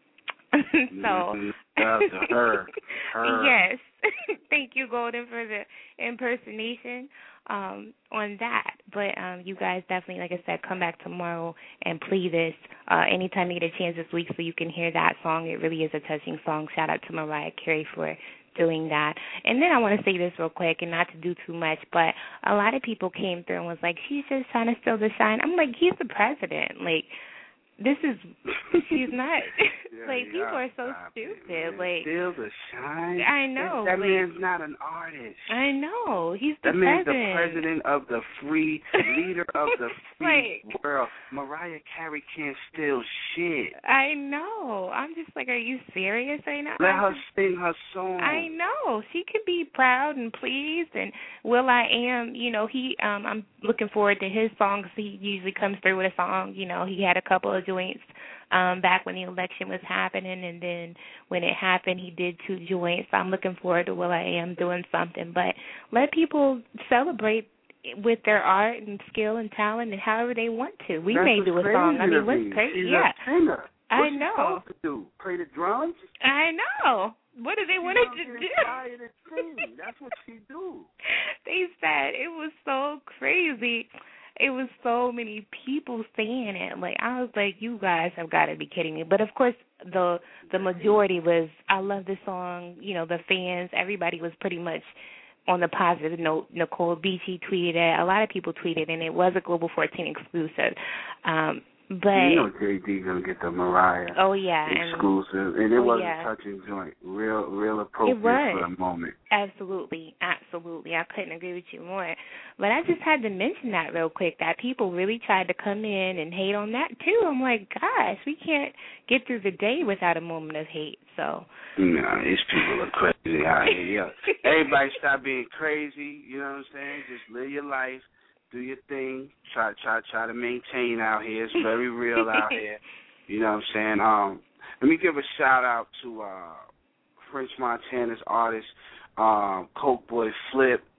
So, to her. her. Yes. Thank you, Golden, for the impersonation um, on that. But um, you guys definitely, like I said, come back tomorrow and play this uh, anytime you get a chance this week so you can hear that song. It really is a touching song. Shout out to Mariah Carey for doing that. And then I want to say this real quick, and not to do too much, but a lot of people came through and was like, she's just trying to steal the shine. I'm like, he's the president. Like, this is, she's not, yeah, like, people yeah, are so stupid. Like, steal the shine? I know. That, that like, man's not an artist. I know. He's the that president. That man's the president of the free, leader of the free like, world. Mariah Carey can't steal shit. I know. I'm just like, are you serious right now? Let her sing her song. I know. She could be proud and pleased, and Will I Am, you know, he, um, I'm looking forward to his songs. He usually comes through with a song. You know, he had a couple of joints um, back when the election was happening, and then when it happened, he did two joints. I'm looking forward to Will I Am doing something. But let people celebrate with their art and skill and talent and however they want to. We That's may do a song. I mean, what's crazy? She's yeah. a singer. I What's know. She supposed to do? Play the drums? I know. What do they want to do? To sing. That's what she do. They said it was so crazy. It was so many people saying it. Like, I was like, you guys have got to be kidding me. But, of course, the the majority was, I love this song. You know, the fans, everybody was pretty much on the positive note. Nicole Beachy tweeted it. A lot of people tweeted, and it was a Global fourteen exclusive. Um, but you know J D gonna get the Mariah oh yeah exclusive, and, and it oh, was yeah. a touching joint, real, real appropriate it was. for the moment. Absolutely, absolutely. I couldn't agree with you more. But I just had to mention that real quick. That people really tried to come in and hate on that too. I'm like, gosh, we can't get through the day without a moment of hate. So nah, these people are crazy out here. Yeah. Everybody stop being crazy. You know what I'm saying? Just live your life. Do your thing. Try, try, try to maintain out here. It's very real out here. You know what I'm saying? Um, let me give a shout out to uh, French Montana's artist, um, Coke Boy Flip.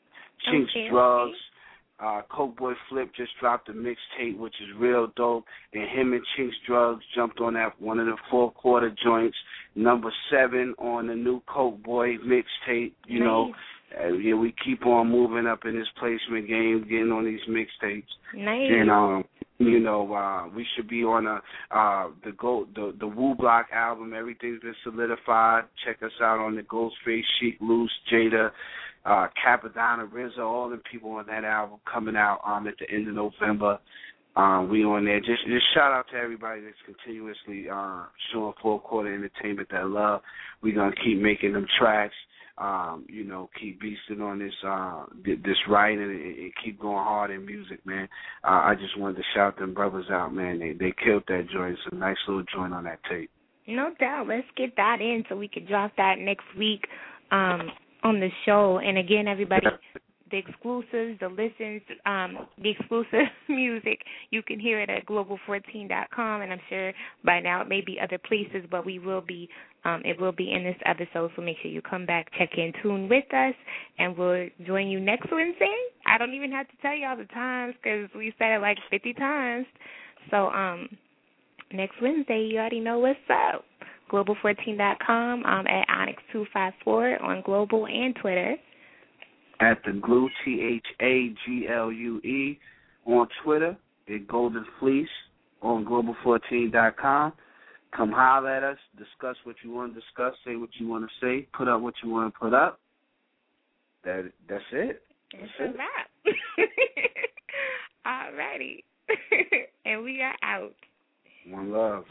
Chinks okay, Drugs. Okay. Uh, Coke Boy Flip just dropped a mixtape, which is real dope, and him and Chinks Drugs jumped on that one of the four quarter joints, number seven on the new Coke Boy mixtape. You nice. know, uh, yeah, we keep on moving up in this placement game, getting on these mixtapes. Nice. And um, you know, uh, we should be on a uh the go the the Woo Block album. Everything's been solidified. Check us out on the Ghostface, Sheek Loose, Jada. Uh, Capadonna, Rizzo, all the people on that album coming out um, at the end of November. Um, we on there. Just, just shout out to everybody that's continuously uh, showing full quarter entertainment that love. We're gonna keep making them tracks. Um, you know, keep beasting on this uh, this writing and, and keep going hard in music, man. Uh, I just wanted to shout them brothers out, man. They they killed that joint. It's a nice little joint on that tape. No doubt. Let's get that in so we can drop that next week. Um, on the show. And again, everybody, the exclusives, the listens, um, the exclusive music, you can hear it at global fourteen dot com, and I'm sure by now it may be other places, but we will be, um, it will be in this episode, so make sure you come back, check in, tune with us, and we'll join you next Wednesday. I don't even have to tell you all the times because we said it like fifty times. So um, next Wednesday, you already know what's up. global fourteen dot com, um, at Onyx two five four on Global and Twitter. At the Glue, T H A G L U E, on Twitter. At Golden Fleece on global fourteen dot com. Come holler at us, discuss what you want to discuss, say what you want to say, put up what you want to put up. That That's it. That's it. That's a wrap. All righty. And we are out. One love.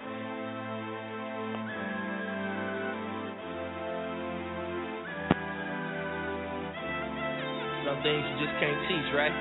Some things you just can't teach, right?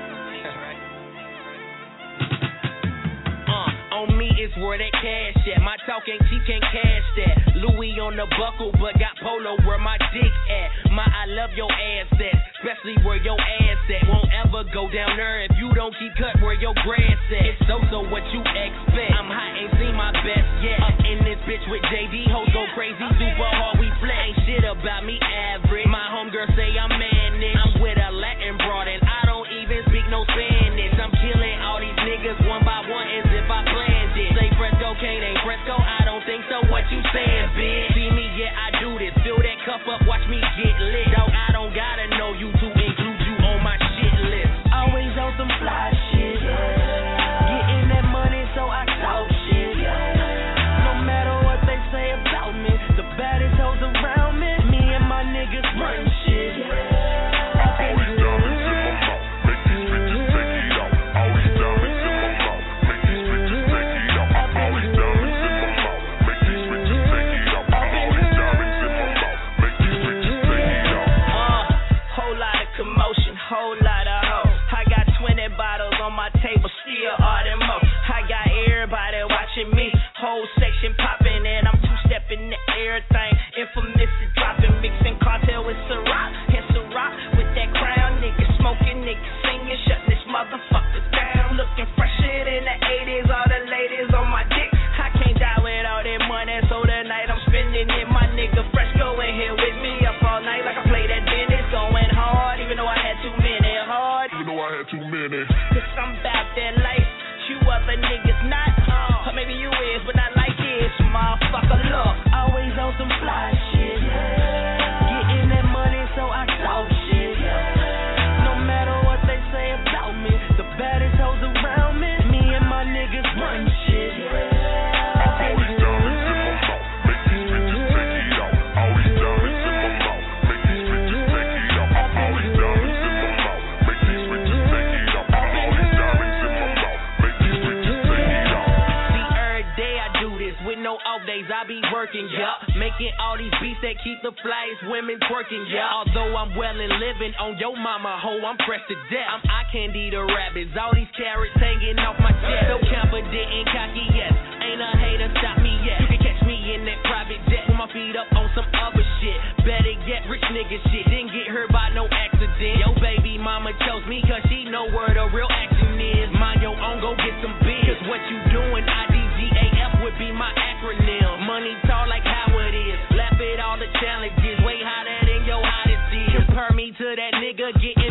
uh, on me is where that cash at. My talk ain't cheap, can't cash that. Louis on the buckle, but got polo where my dick at. My I love your ass at, especially where your ass at. Won't ever go down there if you don't keep cut where your grass at. It's so-so what you expect. I'm hot, ain't seen my best yet. Up in this bitch with J D, hoes go crazy, super hard, we flex. Ain't shit about me average. My homegirl say I'm mannish. I'm with a Latin broad and I don't even speak no Spanish. I'm killing all these niggas one by one as if I planned it. Say Fresco, Kane ain't Fresco, I don't think so. What you saying, bitch? See me, yeah, I do this. Fill that cup up, watch me get lit. Dog, I don't gotta know you to include you on my shit list. Always on some fly shit. Getting that money, so I talk shit. No matter what they say about me, the baddest hoes around me. Me and my niggas run shit. Whole lot of hoes. I got twenty bottles on my table, still all them more. I got everybody watching me, whole section popping, and I'm two-stepping to everything. Infamous is dropping, mixing cartel with Ciroc, and Ciroc with that crown. Niggas smoking, niggas singing, shutting this motherfucker down. Looking fresher than the eighties, all the ladies on my dick. I can't die with all that money, so tonight I'm spending it. My nigga Fresco in here with me up all night like I play that business, going hard, even though I had too many. Even though I had too many. Cause I'm about that life, you other niggas not. Uh, or maybe you is, but not like this, motherfucker. Look, always on some fly shit. Getting that money, so I talk shit. No matter what they say about me, the baddest hoes around me. Me and my niggas run shit. Off days I be working, yeah. Making all these beats that keep the flyest women twerking, yeah. Although I'm well and living on your mama, ho, I'm fresh to death. I'm eye candy the rabbits, all these carrots hanging off my chest. So confident and cocky, yes. Ain't a hater stop me yet. You can catch me in that private jet with my feet up on some other shit. Better get rich nigga shit. Didn't get hurt by no accident. Yo, baby mama chose me cause she know where the real action is. Mind your own, go get some biz. Cause what you doing, I D G A F would be my acronym. Money tall like how it is. Laugh at all the challenges. Way hotter than your hottest is. Compare me to that nigga, get